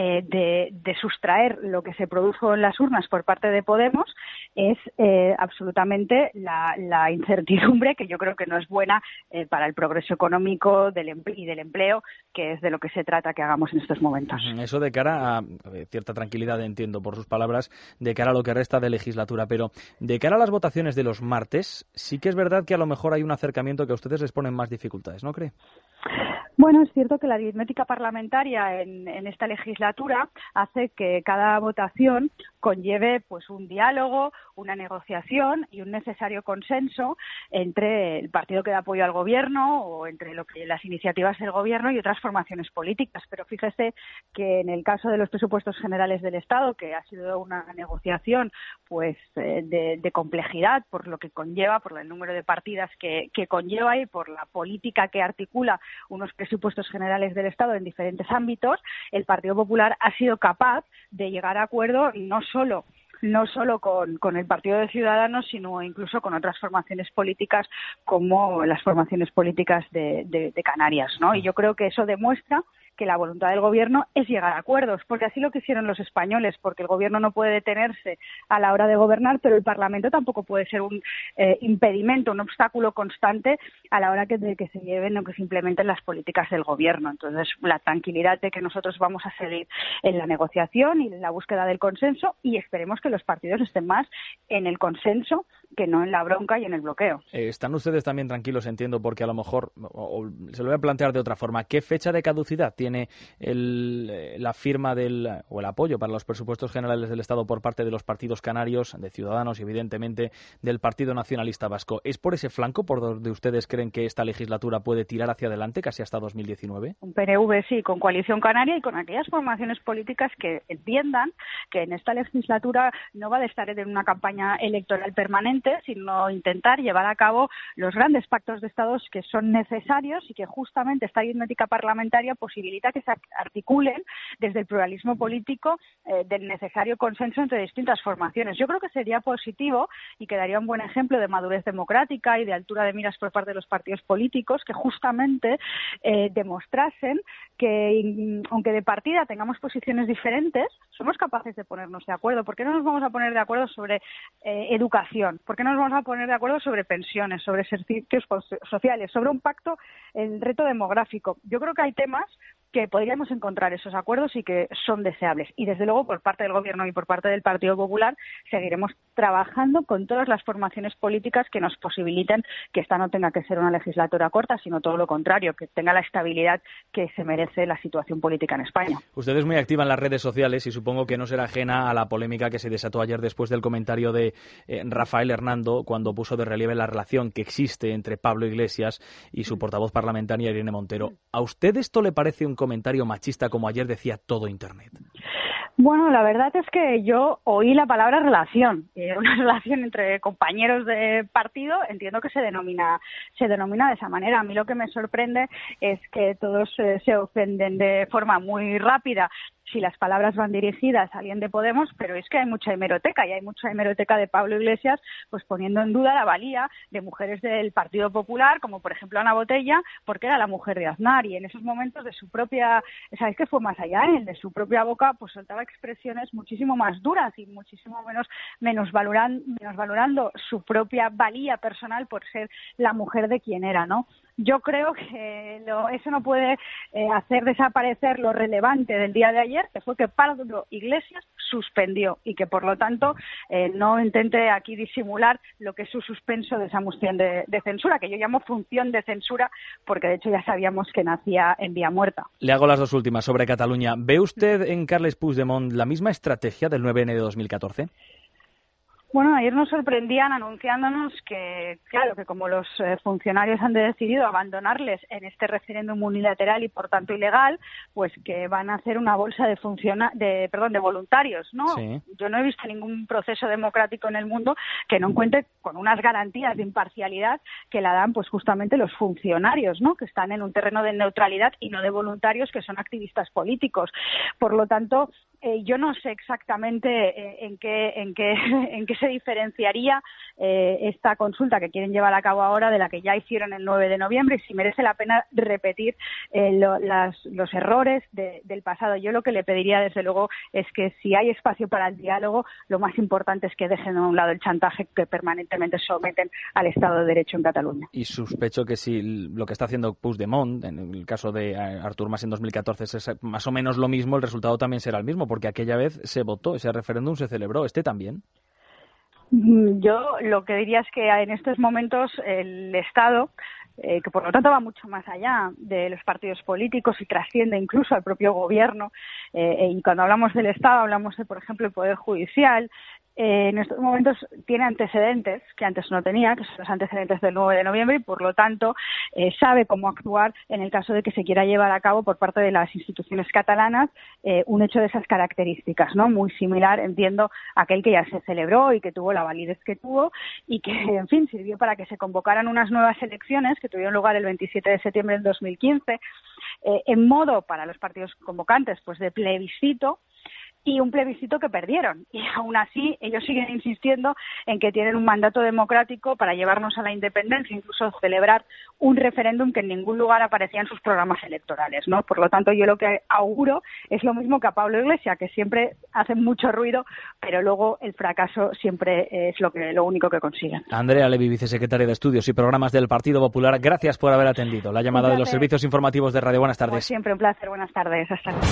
de sustraer lo que se produjo en las urnas por parte de Podemos es absolutamente la incertidumbre, que yo creo que no es buena para el progreso económico y del empleo, que es de lo que se trata que hagamos en estos momentos. Eso de cara a cierta tranquilidad, entiendo por sus palabras, de cara a lo que resta de legislatura, pero de cara a las votaciones de los martes, sí que es verdad que a lo mejor hay un acercamiento que a ustedes les ponen más dificultades, ¿no cree? Bueno, es cierto que la aritmética parlamentaria en esta legislatura hace que cada votación conlleve pues un diálogo, una negociación y un necesario consenso entre el partido que da apoyo al gobierno o entre las iniciativas del gobierno y otras formaciones políticas. Pero fíjese que en el caso de los presupuestos generales del Estado, que ha sido una negociación pues de complejidad por lo que conlleva, por el número de partidas que conlleva y por la política que articula unos presupuestos generales del Estado en diferentes ámbitos, el Partido Popular ha sido capaz de llegar a acuerdo no solo con el Partido de Ciudadanos, sino incluso con otras formaciones políticas como las formaciones políticas de Canarias, ¿no? Y yo creo que eso demuestra que la voluntad del gobierno es llegar a acuerdos, porque así lo quisieron los españoles, porque el gobierno no puede detenerse a la hora de gobernar, pero el Parlamento tampoco puede ser un impedimento, un obstáculo constante a la hora de que se lleven o que se implementen las políticas del gobierno. Entonces, la tranquilidad de que nosotros vamos a seguir en la negociación y en la búsqueda del consenso, y esperemos que los partidos estén más en el consenso que no en la bronca y en el bloqueo. Están ustedes también tranquilos, entiendo, porque a lo mejor, o se lo voy a plantear de otra forma, ¿qué fecha de caducidad tiene la firma o el apoyo para los presupuestos generales del Estado por parte de los partidos canarios, de Ciudadanos y evidentemente del Partido Nacionalista Vasco? ¿Es por ese flanco por donde ustedes creen que esta legislatura puede tirar hacia adelante casi hasta 2019? Un PNV sí, con Coalición Canaria y con aquellas formaciones políticas que entiendan que en esta legislatura no va a estar en una campaña electoral permanente, sino intentar llevar a cabo los grandes pactos de Estados que son necesarios y que justamente esta aritmética parlamentaria posibilita que se articulen desde el pluralismo político del necesario consenso entre distintas formaciones. Yo creo que sería positivo y que daría un buen ejemplo de madurez democrática y de altura de miras por parte de los partidos políticos que justamente demostrasen que, aunque de partida tengamos posiciones diferentes, somos capaces de ponernos de acuerdo. ¿Por qué no nos vamos a poner de acuerdo sobre educación? ¿Por qué no nos vamos a poner de acuerdo sobre pensiones, sobre servicios sociales, sobre un pacto, el reto demográfico? Yo creo que hay temas que podríamos encontrar esos acuerdos y que son deseables. Y desde luego, por parte del Gobierno y por parte del Partido Popular, seguiremos trabajando con todas las formaciones políticas que nos posibiliten que esta no tenga que ser una legislatura corta, sino todo lo contrario, que tenga la estabilidad que se merece la situación política en España. Usted es muy activa en las redes sociales y supongo que no será ajena a la polémica que se desató ayer después del comentario de Rafael Hernando cuando puso de relieve la relación que existe entre Pablo Iglesias y su portavoz parlamentaria Irene Montero. ¿A usted esto le parece un comentario machista, como ayer decía todo Internet? Bueno, la verdad es que yo oí la palabra relación. Una relación entre compañeros de partido, entiendo que se denomina de esa manera. A mí lo que me sorprende es que todos se ofenden de forma muy rápida si las palabras van dirigidas a alguien de Podemos, pero es que hay mucha hemeroteca, y hay mucha hemeroteca de Pablo Iglesias, pues poniendo en duda la valía de mujeres del Partido Popular, como por ejemplo Ana Botella, porque era la mujer de Aznar, y en esos momentos de su propia, ¿sabes qué fue más allá? De su propia boca, pues soltaba expresiones muchísimo más duras y muchísimo menos valorando su propia valía personal por ser la mujer de quien era, ¿no? Yo creo que eso no puede hacer desaparecer lo relevante del día de ayer, que fue que Pablo Iglesias suspendió, y que por lo tanto no intente aquí disimular lo que es su suspenso de esa moción de censura, que yo llamo función de censura, porque de hecho ya sabíamos que nacía en vía muerta. Le hago las dos últimas sobre Cataluña. ¿Ve usted en Carles Puigdemont la misma estrategia del 9N de 2014? Bueno, ayer nos sorprendían anunciándonos que, claro, que como los funcionarios han decidido abandonarles en este referéndum unilateral y por tanto ilegal, pues que van a hacer una bolsa de voluntarios, ¿no? Sí. Yo no he visto ningún proceso democrático en el mundo que no cuente con unas garantías de imparcialidad que la dan pues justamente los funcionarios, ¿no? Que están en un terreno de neutralidad y no de voluntarios que son activistas políticos. Por lo tanto, yo no sé exactamente en qué se diferenciaría esta consulta que quieren llevar a cabo ahora de la que ya hicieron el 9 de noviembre, y si merece la pena repetir los errores del pasado. Yo lo que le pediría, desde luego, es que si hay espacio para el diálogo, lo más importante es que dejen a un lado el chantaje que permanentemente someten al Estado de Derecho en Cataluña. Y sospecho que si lo que está haciendo Puigdemont, en el caso de Artur Mas en 2014, es más o menos lo mismo, el resultado también será el mismo, porque aquella vez se votó, ese referéndum se celebró, ¿este también? Yo lo que diría es que en estos momentos el Estado, que por lo tanto va mucho más allá de los partidos políticos y trasciende incluso al propio gobierno, y cuando hablamos del Estado hablamos de, por ejemplo, el Poder Judicial, en estos momentos tiene antecedentes que antes no tenía, que son los antecedentes del 9 de noviembre, y por lo tanto sabe cómo actuar en el caso de que se quiera llevar a cabo por parte de las instituciones catalanas un hecho de esas características, ¿no? Muy similar, entiendo, a aquel que ya se celebró y que tuvo la validez que tuvo, y que, en fin, sirvió para que se convocaran unas nuevas elecciones que tuvieron lugar el 27 de septiembre del 2015, en modo, para los partidos convocantes, pues de plebiscito, y un plebiscito que perdieron. Y aún así ellos siguen insistiendo en que tienen un mandato democrático para llevarnos a la independencia, incluso celebrar un referéndum que en ningún lugar aparecía en sus programas electorales, ¿no? Por lo tanto, yo lo que auguro es lo mismo que a Pablo Iglesias, que siempre hacen mucho ruido, pero luego el fracaso siempre es lo único que consiguen. Andrea Levy, vicesecretaria de Estudios y Programas del Partido Popular, gracias por haber atendido la llamada de los servicios informativos de Radio. Buenas tardes. Como siempre, un placer. Buenas tardes. Hasta luego.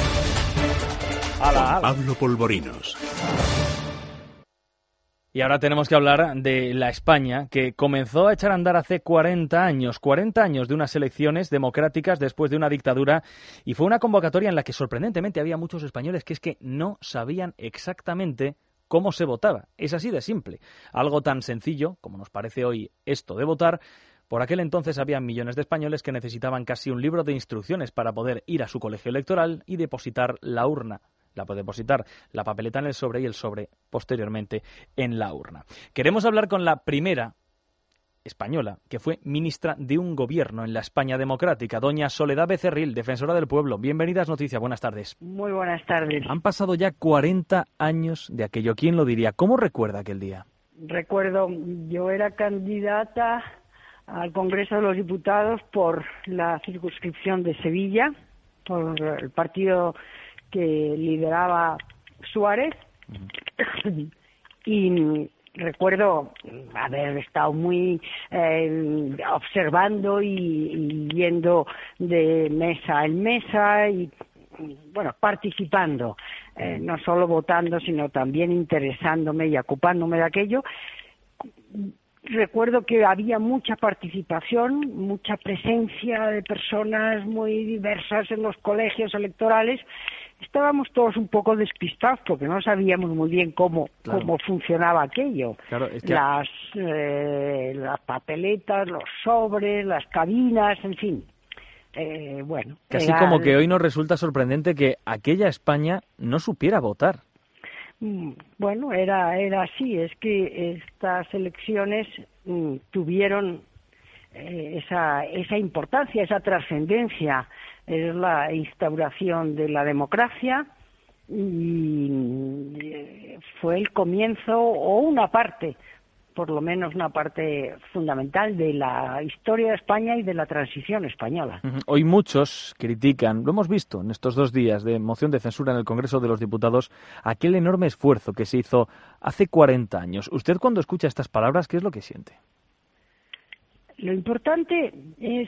Pablo Polvorinos. Y ahora tenemos que hablar de la España que comenzó a echar a andar hace 40 años de unas elecciones democráticas después de una dictadura, y fue una convocatoria en la que sorprendentemente había muchos españoles que es que no sabían exactamente cómo se votaba. Es así de simple. Algo tan sencillo como nos parece hoy esto de votar. Por aquel entonces había millones de españoles que necesitaban casi un libro de instrucciones para poder ir a su colegio electoral y depositar la urna. Depositar la papeleta en el sobre y el sobre posteriormente en la urna. Queremos hablar con la primera española que fue ministra de un gobierno en la España democrática, doña Soledad Becerril, defensora del pueblo. Bienvenidas, Noticias. Buenas tardes. Muy buenas tardes. Han pasado ya 40 años de aquello. ¿Quién lo diría? ¿Cómo recuerda aquel día? Recuerdo, yo era candidata al Congreso de los Diputados por la circunscripción de Sevilla, por el partido que lideraba Suárez, y recuerdo haber estado muy observando y yendo de mesa en mesa y bueno, participando, no solo votando, sino también interesándome y ocupándome de aquello. Recuerdo que había mucha participación, mucha presencia de personas muy diversas en los colegios electorales. Estábamos todos un poco despistados porque no sabíamos muy bien cómo funcionaba aquello. Claro, es que... las papeletas, los sobres, las cabinas, en fin. Bueno. Casi como que hoy nos resulta sorprendente que aquella España no supiera votar. Bueno, era así. Es que estas elecciones tuvieron esa importancia, esa trascendencia. Es la instauración de la democracia y fue el comienzo, o una parte, por lo menos una parte fundamental de la historia de España y de la transición española. Hoy muchos critican, lo hemos visto en estos 2 días de moción de censura en el Congreso de los Diputados, aquel enorme esfuerzo que se hizo hace 40 años. Usted, cuando escucha estas palabras, ¿qué es lo que siente? Lo importante es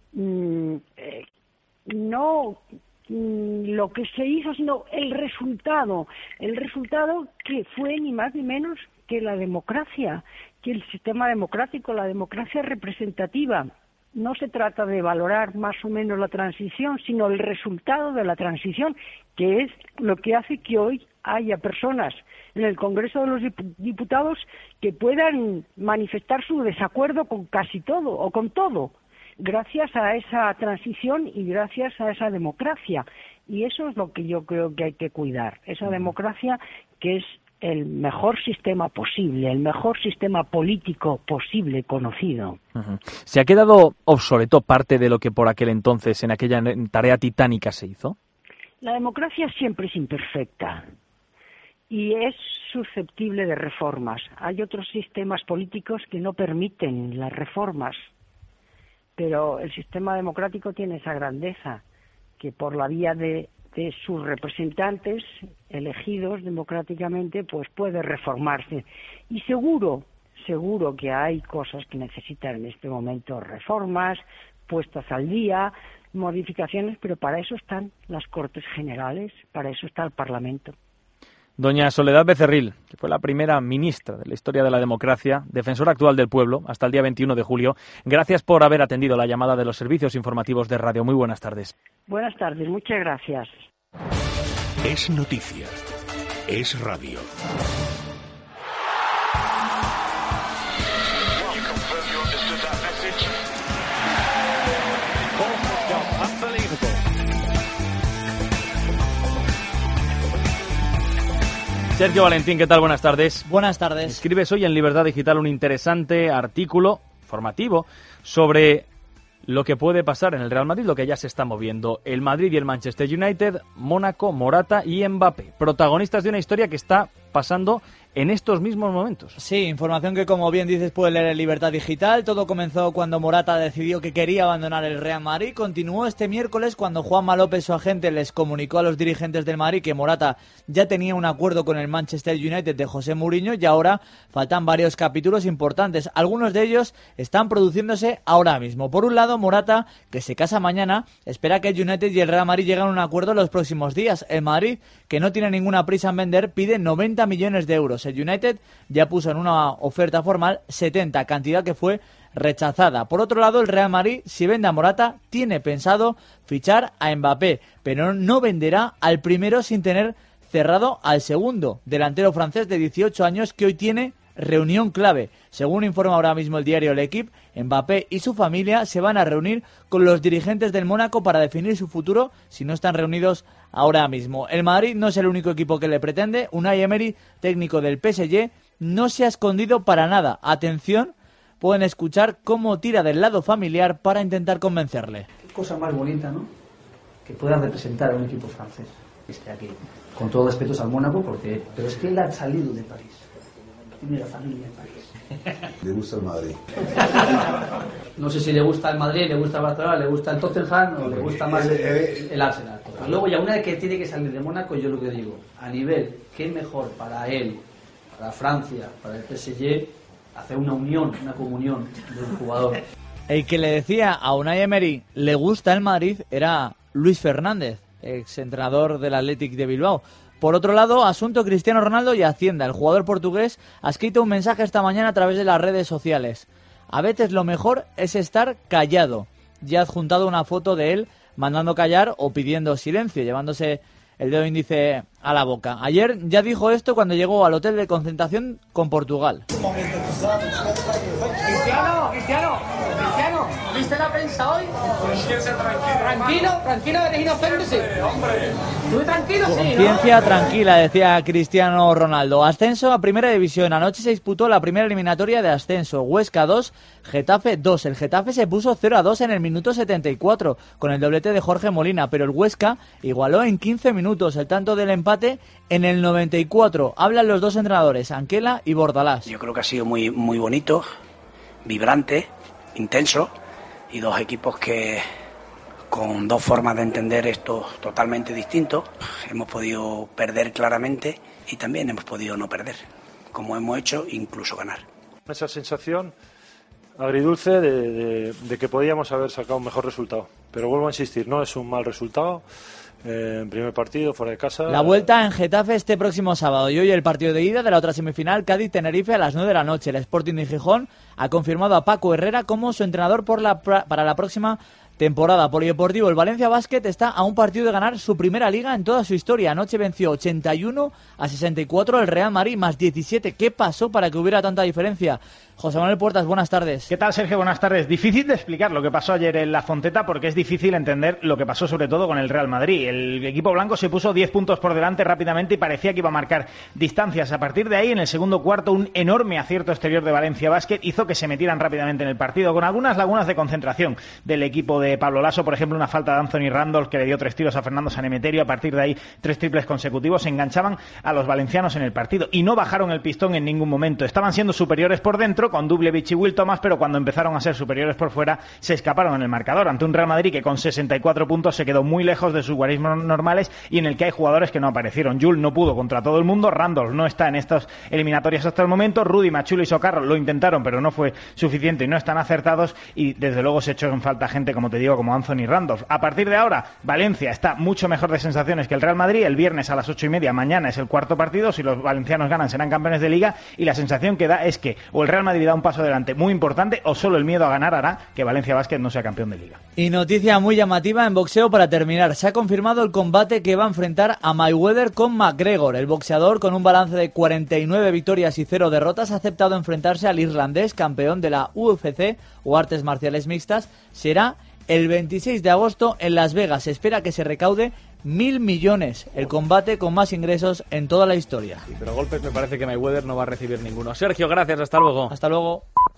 no lo que se hizo, sino el resultado que fue ni más ni menos que la democracia, que el sistema democrático, la democracia representativa. No se trata de valorar más o menos la transición, sino el resultado de la transición, que es lo que hace que hoy haya personas en el Congreso de los Diputados que puedan manifestar su desacuerdo con casi todo o con todo, gracias a esa transición y gracias a esa democracia. Y eso es lo que yo creo que hay que cuidar, esa democracia que es el mejor sistema posible, el mejor sistema político posible conocido. ¿Se ha quedado obsoleto parte de lo que por aquel entonces, en aquella tarea titánica, se hizo? La democracia siempre es imperfecta y es susceptible de reformas. Hay otros sistemas políticos que no permiten las reformas, pero el sistema democrático tiene esa grandeza, que por la vía de sus representantes elegidos democráticamente, pues puede reformarse. Y seguro que hay cosas que necesitan en este momento reformas, puestas al día, modificaciones, pero para eso están las Cortes Generales, para eso está el Parlamento. Doña Soledad Becerril, que fue la primera ministra de la historia de la democracia, defensora actual del pueblo, hasta el día 21 de julio, gracias por haber atendido la llamada de los servicios informativos de radio. Muy buenas tardes. Buenas tardes, muchas gracias. Es noticia. Es radio. Sergio Valentín, ¿qué tal? Buenas tardes. Buenas tardes. Escribes hoy en Libertad Digital un interesante artículo formativo sobre lo que puede pasar en el Real Madrid, lo que ya se está moviendo. El Madrid y el Manchester United, Mónaco, Morata y Mbappé, protagonistas de una historia que está pasando en estos mismos momentos. Sí, información que, como bien dices, puede leer en Libertad Digital. Todo comenzó cuando Morata decidió que quería abandonar el Real Madrid. Continuó este miércoles cuando Juanma López, su agente, les comunicó a los dirigentes del Madrid que Morata ya tenía un acuerdo con el Manchester United de José Mourinho, y ahora faltan varios capítulos importantes. Algunos de ellos están produciéndose ahora mismo. Por un lado, Morata, que se casa mañana, espera que el United y el Real Madrid lleguen a un acuerdo en los próximos días. El Madrid, que no tiene ninguna prisa en vender, pide 90 millones de euros. El United ya puso en una oferta formal 70, cantidad que fue rechazada. Por otro lado, el Real Madrid, si vende a Morata, tiene pensado fichar a Mbappé, pero no venderá al primero sin tener cerrado al segundo, delantero francés de 18 años que hoy tiene reunión clave. Según informa ahora mismo el diario L'Equipe, Mbappé y su familia se van a reunir con los dirigentes del Mónaco para definir su futuro si no están reunidos ahora mismo. El Madrid no es el único equipo que le pretende. Unai Emery, técnico del PSG, no se ha escondido para nada. Atención, pueden escuchar cómo tira del lado familiar para intentar convencerle. Qué cosa más bonita, ¿no? Que pueda representar a un equipo francés que esté aquí. Con todos respetos al Mónaco, pero es que él ha salido de París. Tiene la familia en París. Le gusta el Madrid. No sé si le gusta el Madrid, le gusta el Barcelona, le gusta el Tottenham o le gusta más el Arsenal. Y luego ya una vez que tiene que salir de Mónaco, yo lo que digo, a nivel, ¿qué es mejor para él, para Francia, para el PSG, hacer una unión, una comunión del jugador? El que le decía a Unai Emery le gusta el Madrid era Luis Fernández, exentrenador del Athletic de Bilbao. Por otro lado, asunto Cristiano Ronaldo y Hacienda. El jugador portugués ha escrito un mensaje esta mañana a través de las redes sociales. A veces lo mejor es estar callado. Ya ha adjuntado una foto de él mandando callar o pidiendo silencio, llevándose el dedo índice a la boca. Ayer ya dijo esto cuando llegó al hotel de concentración con Portugal. Cristiano, usted la prensa hoy? Tranquilo, eres inocente. Muy tranquilo, sí, ¿no? Conciencia tranquila, decía Cristiano Ronaldo. Ascenso a Primera División. Anoche se disputó la primera eliminatoria de ascenso. Huesca 2, Getafe 2. El Getafe se puso 0-2 en el minuto 74 con el doblete de Jorge Molina, pero el Huesca igualó en 15 minutos el tanto del empate en el 94. Hablan los dos entrenadores, Anquela y Bordalás. Yo creo que ha sido muy bonito, vibrante, intenso, y dos equipos que con dos formas de entender esto totalmente distintos. Hemos podido perder claramente y también hemos podido no perder, como hemos hecho, incluso ganar. Esa sensación agridulce de que podíamos haber sacado un mejor resultado, pero vuelvo a insistir, no es un mal resultado. Primer partido fuera de casa. La vuelta en Getafe este próximo sábado, y hoy el partido de ida de la otra semifinal, Cádiz-Tenerife, a las 9 de la noche. El Sporting de Gijón ha confirmado a Paco Herrera como su entrenador para la próxima temporada. Polideportivo, el Valencia Basket está a un partido de ganar su primera liga en toda su historia. Anoche venció 81-64 el Real Madrid, más 17. ¿Qué pasó para que hubiera tanta diferencia? José Manuel Puertas, buenas tardes. ¿Qué tal, Sergio? Buenas tardes. Difícil de explicar lo que pasó ayer en La Fonteta, porque es difícil entender lo que pasó sobre todo con el Real Madrid. El equipo blanco se puso 10 puntos por delante rápidamente y parecía que iba a marcar distancias. A partir de ahí, en el segundo cuarto, un enorme acierto exterior de Valencia Basket hizo que se metieran rápidamente en el partido, con algunas lagunas de concentración del equipo de Pablo Laso. Por ejemplo, una falta de Anthony Randolph que le dio 3 tiros a Fernando Sanemeterio. A partir de ahí, 3 triples consecutivos enganchaban a los valencianos en el partido y no bajaron el pistón en ningún momento. Estaban siendo superiores por dentro con Dubljevic y Will Thomas, pero cuando empezaron a ser superiores por fuera se escaparon en el marcador ante un Real Madrid que con 64 puntos se quedó muy lejos de sus guarismos normales y en el que hay jugadores que no aparecieron. Jules no pudo contra todo el mundo, Randolph no está en estas eliminatorias hasta el momento, Rudy, Machulo y Socarro lo intentaron pero no fue suficiente y no están acertados, y desde luego se echó en falta gente, como te digo, como Anthony Randolph. A partir de ahora, Valencia está mucho mejor de sensaciones que el Real Madrid. El viernes a las 8:30, mañana es el cuarto partido. Si los valencianos ganan serán campeones de Liga, y la sensación que da es que o el Real Madrid da un paso adelante muy importante o solo el miedo a ganar hará que Valencia Basket no sea campeón de Liga. Y noticia muy llamativa en boxeo para terminar. Se ha confirmado el combate que va a enfrentar a Mayweather con McGregor. El boxeador, con un balance de 49 victorias y 0 derrotas, ha aceptado enfrentarse al irlandés, campeón de la UFC o artes marciales mixtas. Será el 26 de agosto en Las Vegas. Se espera que se recaude 1.000 millones, el combate con más ingresos en toda la historia. Sí, pero golpes me parece que Mayweather no va a recibir ninguno. Sergio, gracias, hasta luego. Hasta luego.